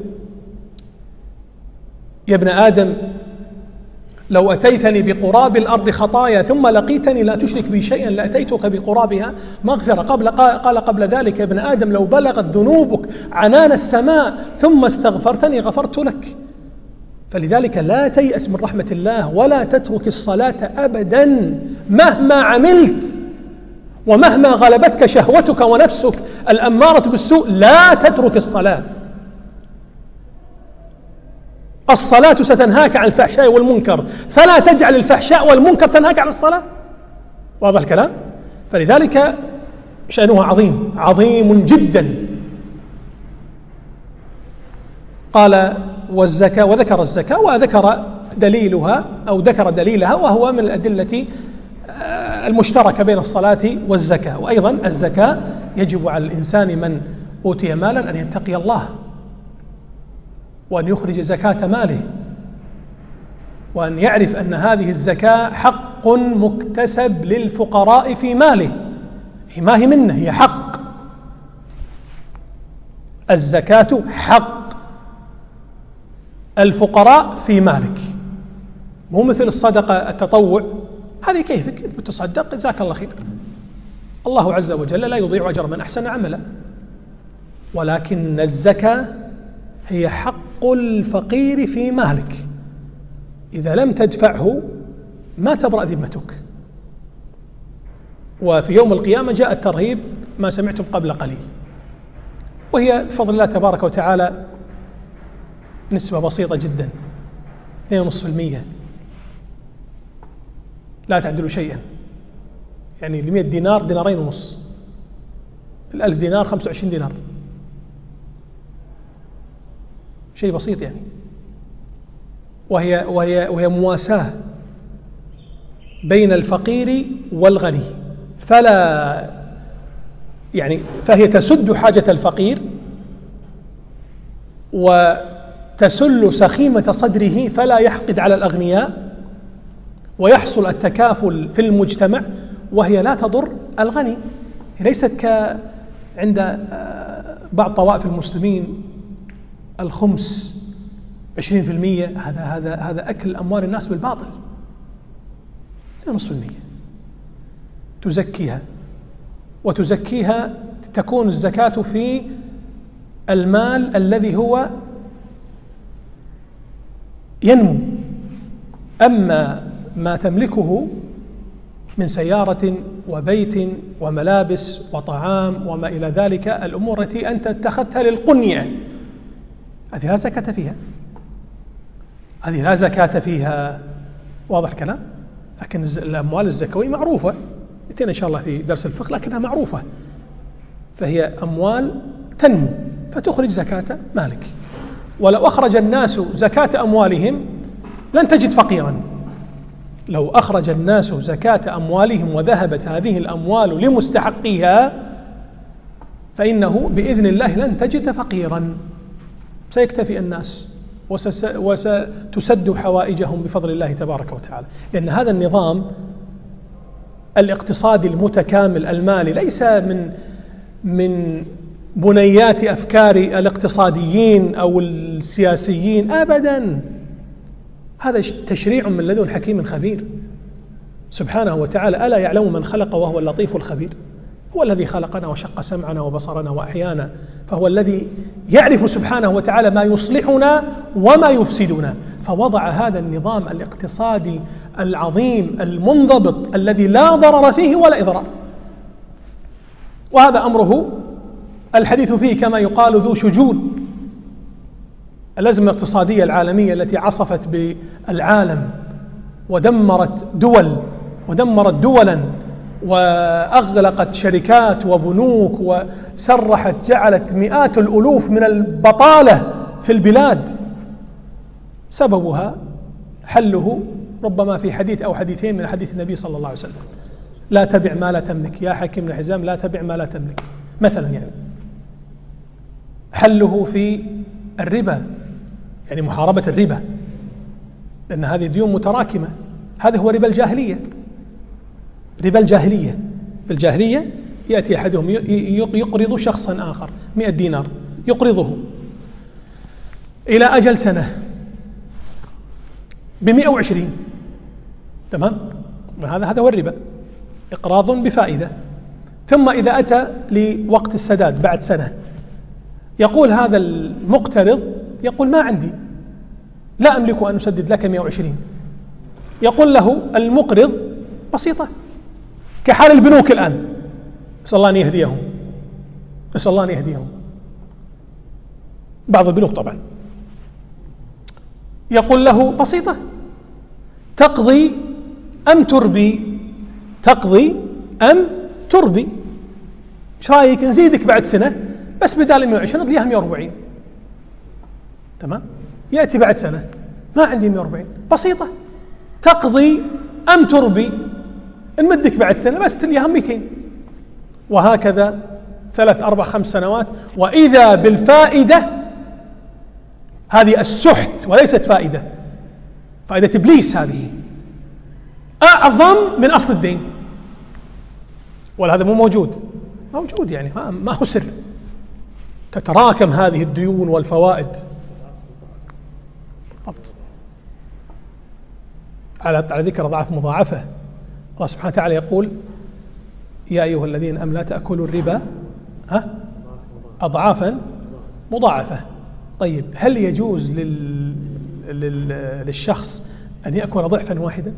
يا ابن آدم لو أتيتني بقراب الأرض خطايا ثم لقيتني لا تشرك بي شيئا لأتيتك بقرابها مغفرة. قبل قال قبل ذلك يا ابن آدم لو بلغت ذنوبك عنان السماء ثم استغفرتني غفرت لك. فلذلك لا تيأس من رحمة الله ولا تترك الصلاة أبدا مهما عملت، ومهما غلبتك شهوتك ونفسك الأمارة بالسوء لا تترك الصلاة. الصلاة ستنهاك عن الفحشاء والمنكر، فلا تجعل الفحشاء والمنكر تنهاك عن الصلاة. واضح الكلام؟ فلذلك شأنها عظيم عظيم جدا. قال والزكاة، وذكر الزكاة وذكر دليلها أو ذكر دليلها، وهو من الأدلة المشتركة بين الصلاة والزكاة. وأيضا الزكاة يجب على الإنسان من أوتي مالا أن يتقي الله وأن يخرج زكاة ماله، وأن يعرف أن هذه الزكاة حق مكتسب للفقراء في ماله، هي ما هي منه، هي حق. الزكاة حق الفقراء في مالك، مو مثل الصدقة التطوع، هذه كيفك بتصدق جزاك الله خير، الله عز وجل لا يضيع أجر من أحسن عملا. ولكن الزكاة هي حق الفقير في مالك، إذا لم تدفعه ما تبرأ ذمتك. وفي يوم القيامة جاء الترهيب ما سمعتم قبل قليل، وهي بفضل الله تبارك وتعالى نسبة بسيطة جدا، اثنين فاصلة خمسة بالمئة، لا تعدل شيئا. يعني المئة دينار دينارين ونص، الألف دينار خمسة وعشرين دينار، شيء بسيط يعني. وهي, وهي, وهي مواساة بين الفقير والغني، فلا يعني فهي تسد حاجة الفقير وتسل سخيمة صدره فلا يحقد على الأغنياء، ويحصل التكافل في المجتمع، وهي لا تضر الغني. ليست كعند بعض طوائف المسلمين الخمس عشرين في المئة، هذا هذا هذا أكل أموال الناس بالباطل. نصف المئة تزكيها، وتزكيها تكون الزكاة في المال الذي هو ينمو. أما ما تملكه من سيارة وبيت وملابس وطعام وما إلى ذلك، الأمور التي أنت اتخذتها للقنية، هذه لا زكاة فيها، هذه لا زكاة فيها. واضح الكلام؟ لكن الأموال الزكوية معروفة، يأتينا إن شاء الله في درس الفقه، لكنها معروفة، فهي أموال تنمو فتخرج زكاة مالك. ولو أخرج الناس زكاة أموالهم لن تجد فقيرا. لو أخرج الناس زكاة أموالهم وذهبت هذه الأموال لمستحقيها فإنه بإذن الله لن تجد فقيرا، سيكتفي الناس وستسد حوائجهم بفضل الله تبارك وتعالى. لأن هذا النظام الاقتصادي المتكامل المالي ليس من من بنيات أفكار الاقتصاديين أو السياسيين أبدا، هذا تشريع من لدن حكيم خبير سبحانه وتعالى. ألا يعلم من خلق وهو اللطيف الخبير؟ هو الذي خلقنا وشق سمعنا وبصرنا وأحيانا، فهو الذي يعرف سبحانه وتعالى ما يصلحنا وما يفسدنا، فوضع هذا النظام الاقتصادي العظيم المنضبط الذي لا ضرر فيه ولا إضرار. وهذا أمره الحديث فيه كما يقال ذو شجون. الأزمة الاقتصادية العالمية التي عصفت بالعالم ودمرت دول ودمرت دولا وأغلقت شركات وبنوك وسرحت جعلت مئات الألوف من البطالة في البلاد، سببها حله ربما في حديث أو حديثين من حديث النبي صلى الله عليه وسلم: لا تبع ما لا تملك. يا حكيم بن حزام لا تبع ما لا تملك. مثلا يعني حله في الربا، يعني محاربة الربا، لأن هذه ديون متراكمة. هذا هو ربا الجاهلية، ربا الجاهلية. في الجاهلية يأتي أحدهم يقرض شخصا آخر مئة دينار، يقرضه إلى أجل سنة بمئة وعشرين، تمام؟ هذا هذا هو الربا، إقراض بفائدة. ثم إذا أتى لوقت السداد بعد سنة يقول هذا المقترض يقول ما عندي، لا أملك أن أسدد لك مئة وعشرين. يقول له المقرض بسيطة كحال البنوك الآن، نسأل الله أن يهديهم، نسأل الله أن يهديهم، بعض البنوك طبعا. يقول له بسيطة، تقضي أم تربي؟ تقضي أم تربي؟ ايش رايك نزيدك بعد سنة بس بدال مئة وعشرين نضليها مئة وأربعين، تمام؟ يأتي بعد سنة ما عندي مئة وأربعين، بسيطة، تقضي أم تربي؟ نمدك بعد سنة بس تليها مئتين، وهكذا ثلاث أربع خمس سنوات، وإذا بالفائدة هذه السحت وليست فائدة، فائدة إبليس هذه أعظم من أصل الدين. وهذا مو موجود، موجود يعني ما هو سر، تتراكم هذه الديون والفوائد. على ذكر ضعف مضاعفة، الله سبحانه وتعالى يقول: يا أيها الذين آمنوا لا تأكلوا الربا ها أضعافا مضاعفة. طيب هل يجوز لل... لل... للشخص أن يأكل ضعفا واحدا؟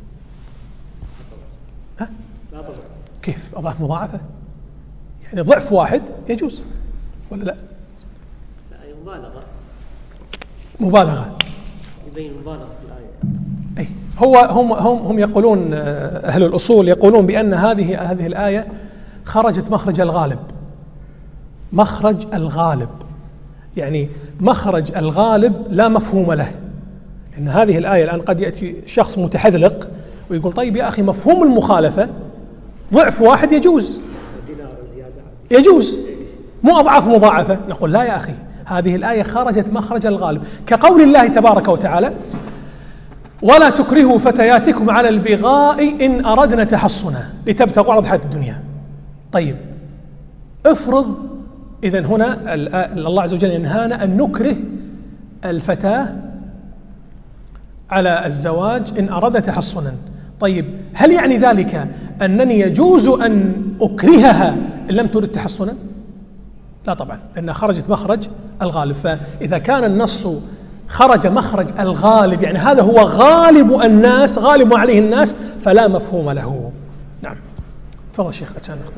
ها؟ كيف أضعاف مضاعفة؟ يعني ضعف واحد يجوز ولا لا؟ لا مبالغة، مبالغة يبين مبالغة في الآية. أي هو هم هم هم يقولون أهل الأصول يقولون بأن هذه هذه الآية خرجت مخرج الغالب، مخرج الغالب، يعني مخرج الغالب لا مفهوم له. إن هذه الآية الآن قد يأتي شخص متحذلق ويقول: طيب يا أخي مفهوم المخالفة ضعف واحد يجوز، يجوز مو أضعاف مضاعفة. نقول: لا يا أخي، هذه الآية خرجت مخرج الغالب، كقول الله تبارك وتعالى: ولا تكرهوا فتياتكم على البغاء إن أردنا تحصنا لتبتغوا عرض الحياة الدنيا. طيب افرض إذن هنا الله عز وجل ينهانا أن نكره الفتاة على الزواج إن أراد تحصنا. طيب هل يعني ذلك أنني يجوز أن أكرهها إن لم ترد تحصنا؟ لا طبعا، لأنها خرجت مخرج الغالب. فإذا كان النص خرج مخرج الغالب، يعني هذا هو غالب الناس، غالب عليه الناس، فلا مفهوم له. نعم. تفضل شيخ عشان نختم.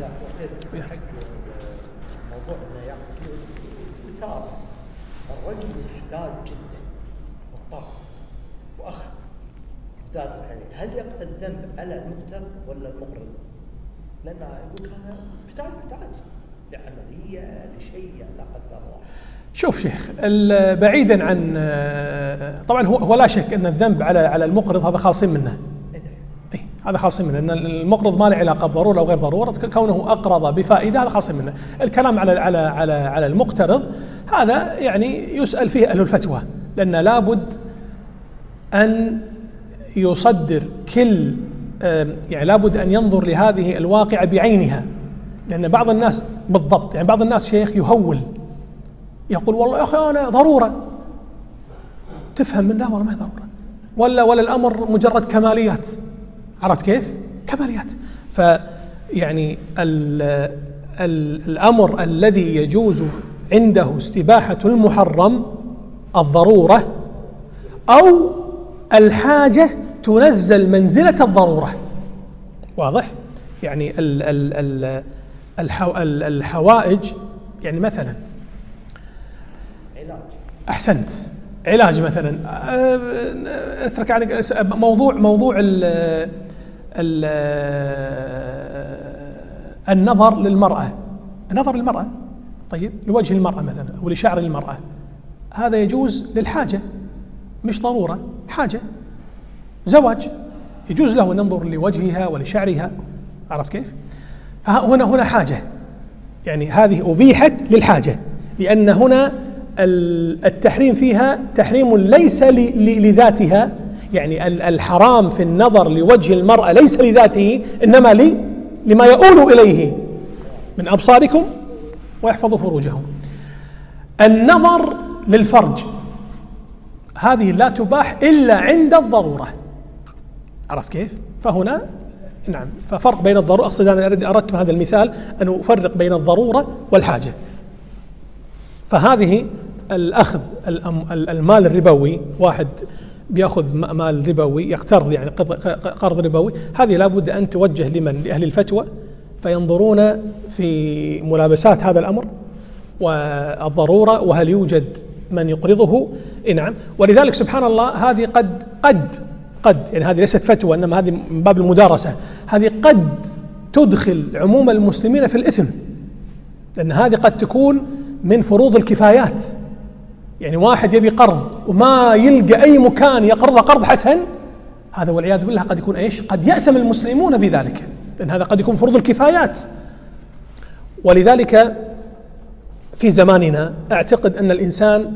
موضوع انه يعطي مثال الرجل يحتاج جدا وطاق واخذ زاد عليه، هل يقع الذنب على المقترض ولا المقرض؟ لانه يقول انا محتاج محتاج لعمليه لشيء لا قدر الله. شوف شيخ، بعيدا عن طبعا هو, هو لا شك ان الذنب على على المقرض هذا خالصين منه. اي هذا خالصين منه، ان المقرض ما له علاقه بضروره او غير ضروره، كونه اقرض بفائده هذا خالصين منه. الكلام على على على على المقترض هذا يعني يسال فيه اهل الفتوى، لان لابد ان يصدر كل يعني لابد ان ينظر لهذه الواقعه بعينها، لان بعض الناس بالضبط يعني بعض الناس شيخ يهول، يقول والله يا أخي أنا ضرورة، تفهم منه والله ما هي ضرورة، ولا ولا الأمر مجرد كماليات، عرفت كيف؟ كماليات. فيعني ال ال الأمر الذي يجوز عنده استباحة المحرم الضرورة، أو الحاجة تنزل منزلة الضرورة. واضح؟ يعني ال ال ال الحو الحوائج يعني مثلا أحسنت علاج مثلا، اترك عنك موضوع موضوع ال ال النظر للمرأة، النظر للمرأة طيب لوجه المرأة مثلا أو لشعر المرأة، هذا يجوز للحاجة مش ضرورة، حاجة زواج يجوز له أن ننظر لوجهها ولشعرها، عرفت كيف؟ هنا هنا حاجة، يعني هذه أبيحت للحاجة، لأن هنا التحريم فيها تحريم ليس لذاتها، يعني الحرام في النظر لوجه المرأة ليس لذاته، إنما لما يؤول إليه من أبصاركم ويحفظوا فروجهم. النظر للفرج هذه لا تباح إلا عند الضرورة، عرفت كيف؟ فهنا نعم، ففرق بين الضرورة، أقصد أنا أردت بهذا المثال أن أفرق بين الضرورة والحاجة. فهذه الأخذ المال الربوي، واحد بيأخذ مال ربوي يقترض يعني قرض ربوي، هذه لابد أن توجه لمن؟ لأهل الفتوى، فينظرون في ملابسات هذا الأمر والضرورة، وهل يوجد من يقرضه. نعم، ولذلك سبحان الله هذه قد قد قد يعني هذه ليست فتوى إنما هذه من باب المدارسة، هذه قد تدخل عموم المسلمين في الإثم، لأن هذه قد تكون من فروض الكفايات. يعني واحد يبي قرض وما يلقى أي مكان يقرض قرض حسن، هذا والعياذ بالله قد يكون إيش؟ قد يأثم المسلمون بذلك، لأن هذا قد يكون فروض الكفايات. ولذلك في زماننا أعتقد أن الإنسان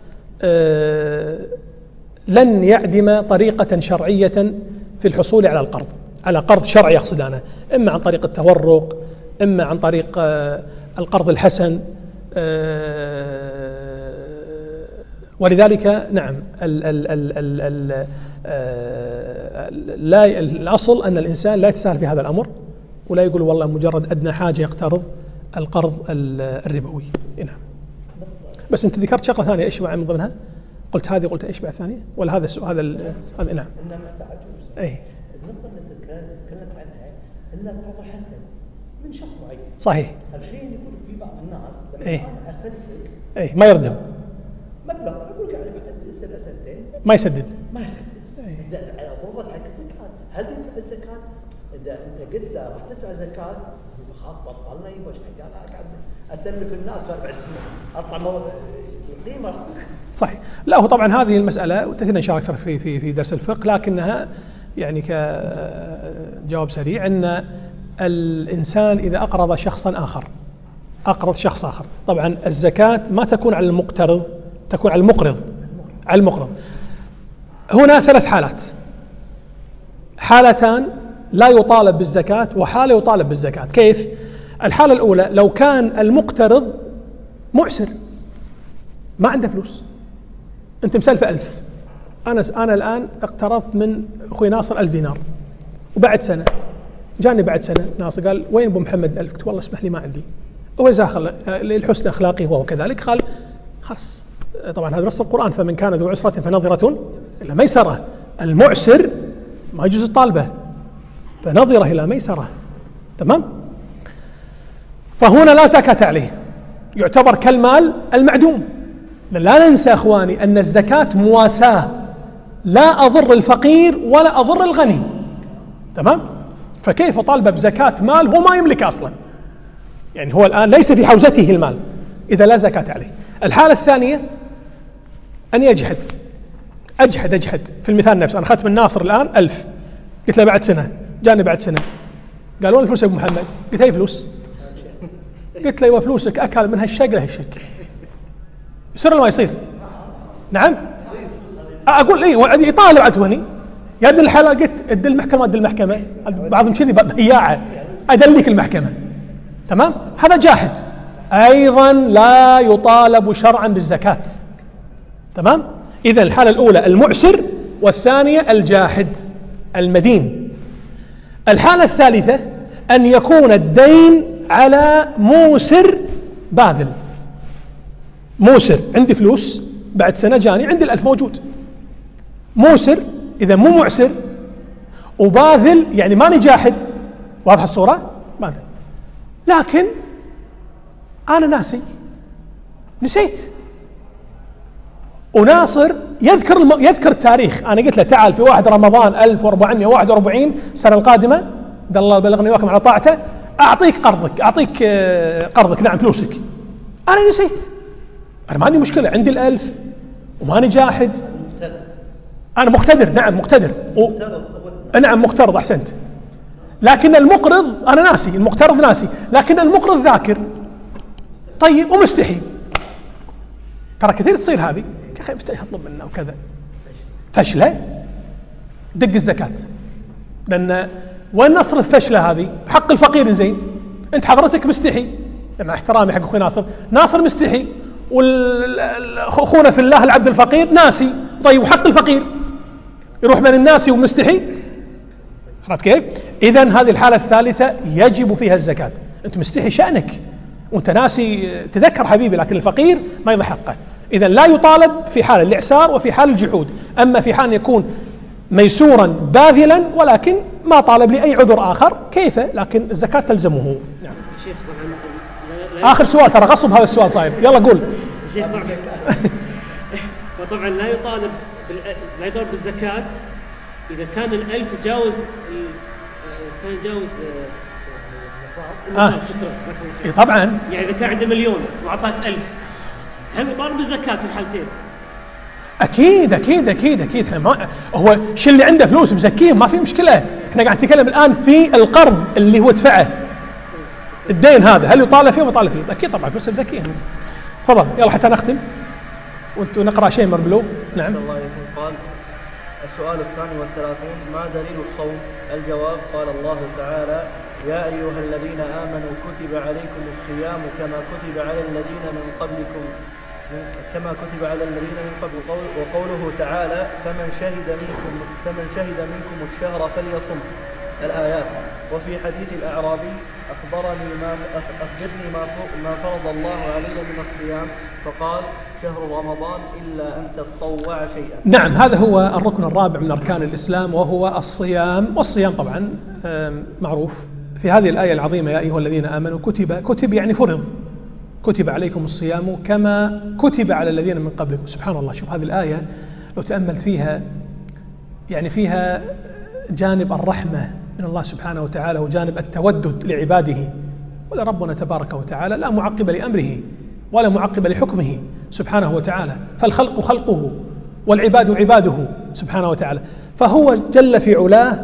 لن يعدم طريقة شرعية في الحصول على القرض، على قرض شرعي أقصد أنا، إما عن طريق التورق، إما عن طريق القرض الحسن. ولذلك نعم ال ال ال ال ال لا الأصل أن الإنسان لا يتساهل في هذا الأمر، ولا يقول والله مجرد أدنى حاجة يقترض القرض الربوي. نعم. بس أنت ذكرت شغلة ثانية، إيش من ضمنها؟ قلت هذه، قلت إيش بعد ثانية؟ ولا هذا السؤال هذا هذا نعم. إنما تعجوز. أي. النقطة اللي تكلمت عنها إن القرض حسن من شخص معين. صحيح. الحين يقول في بعض الناس إيه. أنا أسدد. إيه ما يردم. مبلغ أقول يعني بعد سنة سنتين. ما يسدد. ما يسدد. إيه. على ضرورة حق الزكاة، هل يدفع الزكاة؟ إذا أنت قلت له راح تدفع زكاة خلاص بطلنا يبغى حق أنا قاعد أسلف الناس أربع سنين أطلع قيمة. صحيح. لا هو طبعا هذه المسألة تأتينا إن شاء الله أكثر في في في درس الفقه، لكنها يعني كجواب سريع أن الإنسان إذا أقرض شخصا آخر، أقرض شخص آخر، طبعا الزكاة ما تكون على المقترض، تكون على المقرض، على المقرض. هنا ثلاث حالات، حالتان لا يطالب بالزكاة وحالة يطالب بالزكاة. كيف؟ الحالة الأولى لو كان المقترض معسر ما عنده فلوس، أنت مسلف ألف، أنا أنا الآن اقترضت من أخوي ناصر ألف دينار، وبعد سنة جاني بعد سنة ناصر قال وين أبو محمد ألف؟ قلت والله اسمح لي ما عندي، هو زاخل للحسن أخلاقي وهو كذلك، قال خلاص. طبعا هذا نص القرآن، فمن كان ذو عسرة فنظرة إلى ميسرة، المعسر ما يجوز الطالبة، فنظرة إلى ميسرة، تمام؟ فهنا لا زكاة عليه، يعتبر كالمال المعدوم. لا ننسى أخواني أن الزكاة مواساة، لا أضر الفقير ولا أضر الغني. تمام؟ فكيف طالب بزكاة مال هو ما يملك أصلا؟ يعني هو الآن ليس في حوزته المال، إذا لا زكاة عليه. الحالة الثانية أن يجحد، أجحد أجحد في المثال نفسه. أنا أخذت من ناصر الآن ألف، قلت له بعد سنة، جاني بعد سنة قال وين الفلوس يا أبو محمد؟ قلت هي فلوس. قلت له وفلوسك أكل من هالشق لهالشق، يصير ولا ما يصير؟ نعم أقول إيه يطالب عدوني يد الحلال. قلت ادي المحكمة ادي المحكمة، بعضهم كذي بياعة أدلك المحكمة. تمام؟ هذا جاحد أيضا لا يطالب شرعا بالزكاة. تمام؟ إذا الحالة الأولى المعسر، والثانية الجاحد المدين. الحالة الثالثة أن يكون الدين على موسر باذل. موسر عندي فلوس بعد سنة جاني عندي الألف موجود. موسر إذا مو معسر، وباذل يعني ماني جاحد. واضح الصورة؟ باذل. لكن أنا ناسي، نسيت. وناصر يذكر الم... يذكر التاريخ. أنا قلت له تعال في واحد رمضان ألف وأربعمائة وواحد وأربعين السنة القادمة، قال الله بلغني وياكم على طاعته، أعطيك قرضك، أعطيك قرضك، نعم فلوسك. أنا نسيت، أنا ما عندي مشكلة، عندي الألف وماني جاحد، أنا مقتدر. نعم مقتدر و... نعم مقترض، أحسنت. لكن المقرض أنا ناسي، المقترض ناسي، لكن المقرض ذاكر. طيب ومستحي. ترى كثير تصير هذه، يا أخي مستحي أطلب منه وكذا، فشلة دق الزكاة. لأن وين نصرف فشلة هذه؟ حق الفقير زين. أنت حضرتك مستحي، مع احترامي حق أخوي ناصر، ناصر مستحي، والأخونا في الله العبد الفقير ناسي. طيب وحق الفقير يروح من الناسي ومستحي؟ عرفت كيف؟ إذن هذه الحالة الثالثة يجب فيها الزكاة. أنت مستحي شأنك وأنت ناسي، تذكر حبيبي، لكن الفقير ما يضحى حقه. إذن لا يطالب في حال الإعسار وفي حال الجحود. أما في حال يكون ميسورا باذلا ولكن ما طالب لأي عذر آخر كيف، لكن الزكاة تلزمه. نعم. آخر سؤال، ترى غصب هذا السؤال صاير، يلا قول. وطبعا لا يطالب لا يطالب بالزكاة إذا كان الألف جاوز كان جاوز آه. طبعا يعني إذا كان عنده مليون وأعطاك ألف، هل يطالب بالزكاة في الحالتين؟ أكيد أكيد أكيد أكيد. إحنا ما هو شو اللي عنده فلوس مزكيه ما في مشكلة. إحنا قاعد نتكلم الآن في القرض اللي هو دفعه، الدين هذا هل يطالب فيه وما فيه؟ أكيد طبعا فلوس مزكيه. تفضل يلا حتى نختم وانتم نقرأ شيء من بلوغ. نعم. الله يكون. قال السؤال الثاني والثلاثون: ما دليل الصوم؟ الجواب: قال الله تعالى: يا أيها الذين آمنوا كتب عليكم الصيام كما كتب على الذين من قبلكم كما كتب على الذين من قبل. وقوله تعالى: فمن شهد منكم فمن شهد منكم الشهر فليصم. الآيات. وفي حديث الأعرابي: أخبرني ما أخبرني ما فرض الله علينا من الصيام، فقال: شهر رمضان إلا أن تتطوع شيئا. نعم، هذا هو الركن الرابع من أركان الإسلام وهو الصيام. والصيام طبعا معروف في هذه الآية العظيمة: يا أيها الذين آمنوا كتب. كتب يعني فرض، كتب عليكم الصيام كما كتب على الذين من قبلكم. سبحان الله، شوف هذه الآية لو تأملت فيها يعني فيها جانب الرحمة من الله سبحانه وتعالى وجانب التودد لعباده. ولا ربنا تبارك وتعالى لا معقب لأمره ولا معقب لحكمه سبحانه وتعالى، فالخلق خلقه والعباد عباده سبحانه وتعالى. فهو جل في علاه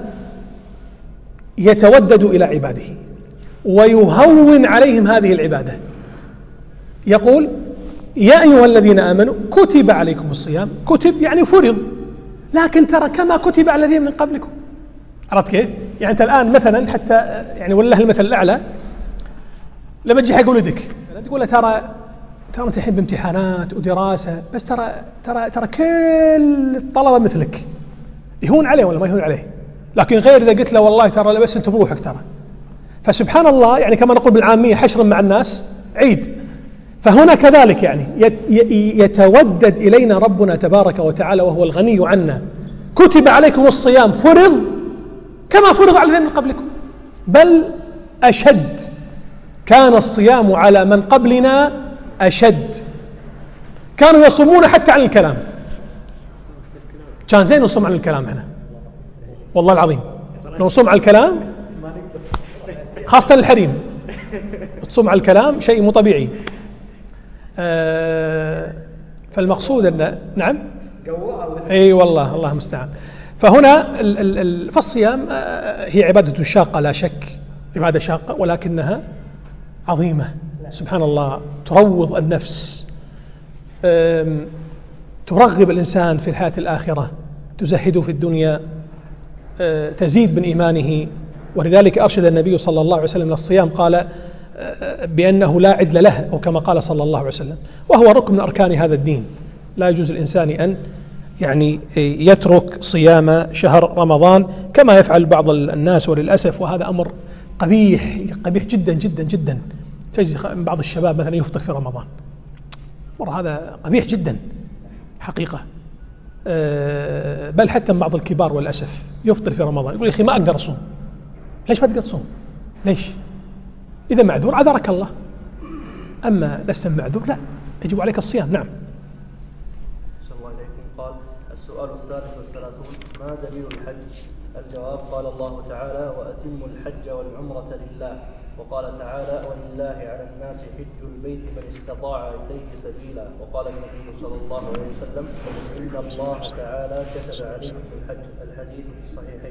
يتودد إلى عباده ويهون عليهم هذه العبادة. يقول: يا أيها الذين آمنوا كتب عليكم الصيام. كتب يعني فرض، لكن ترى كما كتب على الذين من قبلكم. عرفت كيف؟ يعني أنت الآن مثلا حتى يعني والله المثل الأعلى لما تجي حق ولدك تقول له: ترى ترى أنت الحين بامتحانات ودراسة، بس ترى ترى ترى كل الطلبة مثلك. يهون عليه ولا ما يهون عليه؟ لكن غير إذا قلت له: والله ترى بس أنت بروحك ترى. فسبحان الله، يعني كما نقول بالعامية: حشر مع الناس عيد. فهنا كذلك يعني يتودد إلينا ربنا تبارك وتعالى وهو الغني عنا. كتب عليكم الصيام فرض كما فرض على الذين من قبلكم، بل أشد، كان الصيام على من قبلنا أشد، كانوا يصومون حتى عن الكلام. كان زين نصوم عن الكلام هنا والله العظيم، لو نصوم عن الكلام خاصة الحريم تصوم على الكلام شيء مو طبيعي. آه فالمقصود أن نعم أي والله الله المستعان. فهنا ال ال ال فالصيام آه هي عبادة شاقة لا شك، عبادة شاقة ولكنها عظيمة سبحان الله، تروض النفس، ترغب الإنسان في الحياة الآخرة، تزهده في الدنيا، تزيد من إيمانه. ولذلك أرشد النبي صلى الله عليه وسلم للصيام، قال بأنه لا عدل له، أو كما قال صلى الله عليه وسلم، وهو ركن من أركان هذا الدين. لا يجوز الإنسان أن يعني يترك صيام شهر رمضان كما يفعل بعض الناس وللأسف، وهذا أمر قبيح قبيح جدا جدا جدا. تجد بعض الشباب مثلا يفطر في رمضان، مر هذا قبيح جدا حقيقة. بل حتى بعض الكبار والأسف يفطر في رمضان، يقول يا أخي ما أقدر أصوم. ليش ما تقدر تصوم؟ ليش؟ إذا معذور عذرك الله، أما لست معذور لا يجب عليك الصيام. نعم. صلى الله عليه قال السؤال الثالث والثلاثون: ما دليل الحج؟ الجواب: قال الله تعالى: وأتموا الحج والعمرة لله. وقال تعالى: ولله على الناس حج البيت من استطاع إليه سبيلا. وقال النبي صلى الله عليه وسلم: إن الله تعالى كتب عليكم الحج. الحديث في الصحيحين.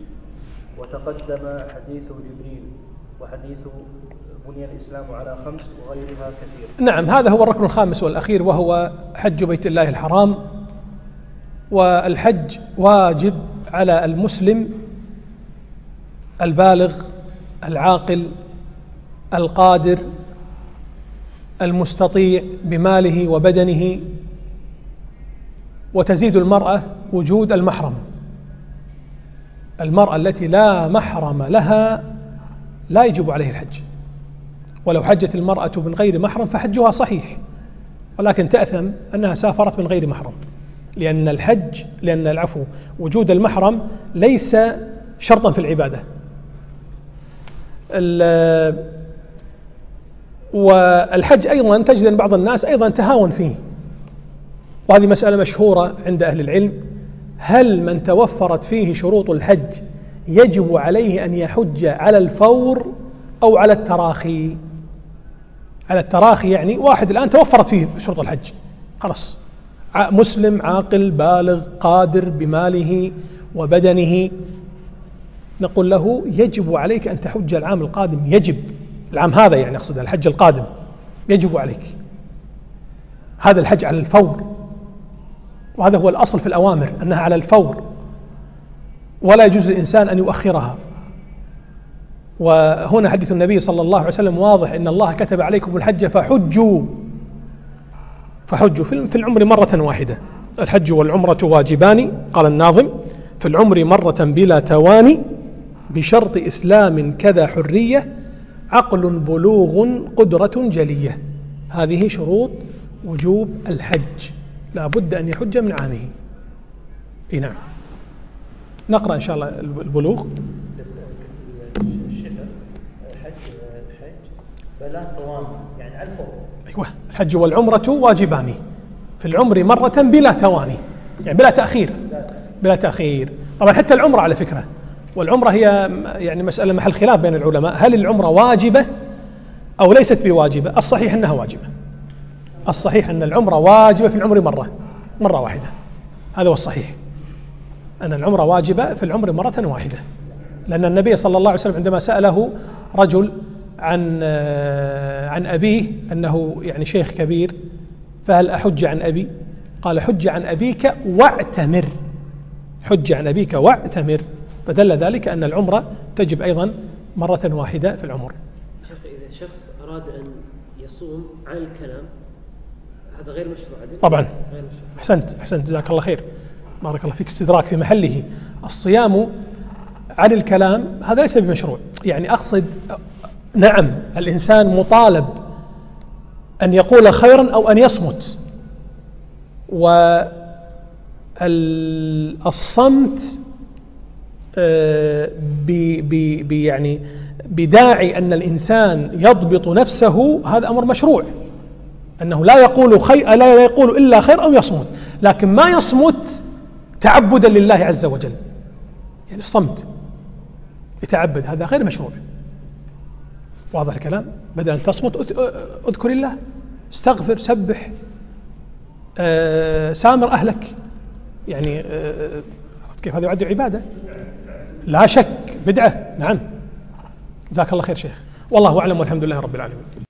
وتقدم حديث جبريل وحديث بني الإسلام على خمس وغيرها كثير. نعم، هذا هو الركن الخامس والأخير، وهو حج بيت الله الحرام. والحج واجب على المسلم البالغ العاقل القادر المستطيع بماله وبدنه. وتزيد المرأة وجود المحرم. المرأة التي لا محرم لها لا يجب عليه الحج، ولو حجت المرأة من غير محرم فحجها صحيح، ولكن تأثم أنها سافرت من غير محرم، لأن الحج لأن العفو وجود المحرم ليس شرطا في العبادة. والحج أيضا تجد أن بعض الناس أيضا تهاون فيه، وهذه مسألة مشهورة عند أهل العلم: هل من توفرت فيه شروط الحج يجب عليه أن يحج على الفور أو على التراخي؟ على التراخي يعني واحد الآن توفرت فيه شروط الحج، خلاص مسلم عاقل بالغ قادر بماله وبدنه، نقول له يجب عليك أن تحج العام القادم. يجب العام هذا يعني أقصد الحج القادم يجب عليك هذا الحج على الفور، وهذا هو الأصل في الأوامر أنها على الفور، ولا يجوز للإنسان أن يؤخرها. وهنا حديث النبي صلى الله عليه وسلم واضح: إن الله كتب عليكم الحج فحجوا فحجوا في العمر مرة واحدة. الحج والعمرة واجبان، قال الناظم: في العمر مرة بلا تواني، بشرط إسلام كذا حرية، عقل بلوغ قدرة جلية. هذه شروط وجوب الحج، لا بد أن يحج من عامه. إيه نعم. نقرأ إن شاء الله البلوغ. الحج الحج بلا تواني يعني على الفور. أيوة، الحج والعمرة واجبان في العمر مرة بلا تواني، يعني بلا تأخير بلا تأخير. طبعا حتى العمرة على فكرة، والعمرة هي يعني مسألة محل خلاف بين العلماء، هل العمرة واجبة أو ليست بواجبة؟ الصحيح أنها واجبة. الصحيح أن العمرة واجبة في العمر مرة مرة واحدة، هذا هو الصحيح، أن العمرة واجبة في العمر مرة واحدة، لأن النبي صلى الله عليه وسلم عندما سأله رجل عن عن أبيه أنه يعني شيخ كبير، فهل أحج عن أبي؟ قال: حج عن أبيك واعتمر. حج عن أبيك واعتمر، فدل ذلك أن العمرة تجب أيضا مرة واحدة في العمر. شيخ، إذا شخص أراد أن يصوم عن الكلام هذا غير مشروع؟ طبعا غير مشروع. أحسنت أحسنت جزاك الله خير، بارك الله فيك، استدراك في محله. الصيام عن الكلام هذا ليس بمشروع، يعني أقصد نعم الإنسان مطالب أن يقول خيرا أو أن يصمت، والصمت ب يعني بداعي أن الإنسان يضبط نفسه، هذا أمر مشروع، أنه لا يقول خير لا يقول إلا خير أو يصمت، لكن ما يصمت تعبدا لله عز وجل، يعني الصمت يتعبد، هذا غير مشروع. واضح الكلام؟ بدل أن تصمت اذكر الله، استغفر، سبح، آه، سامر أهلك، يعني آه، كيف هذا يعد عبادة؟ لا شك بدعة. نعم، جزاك الله خير شيخ، والله أعلم والحمد لله رب العالمين.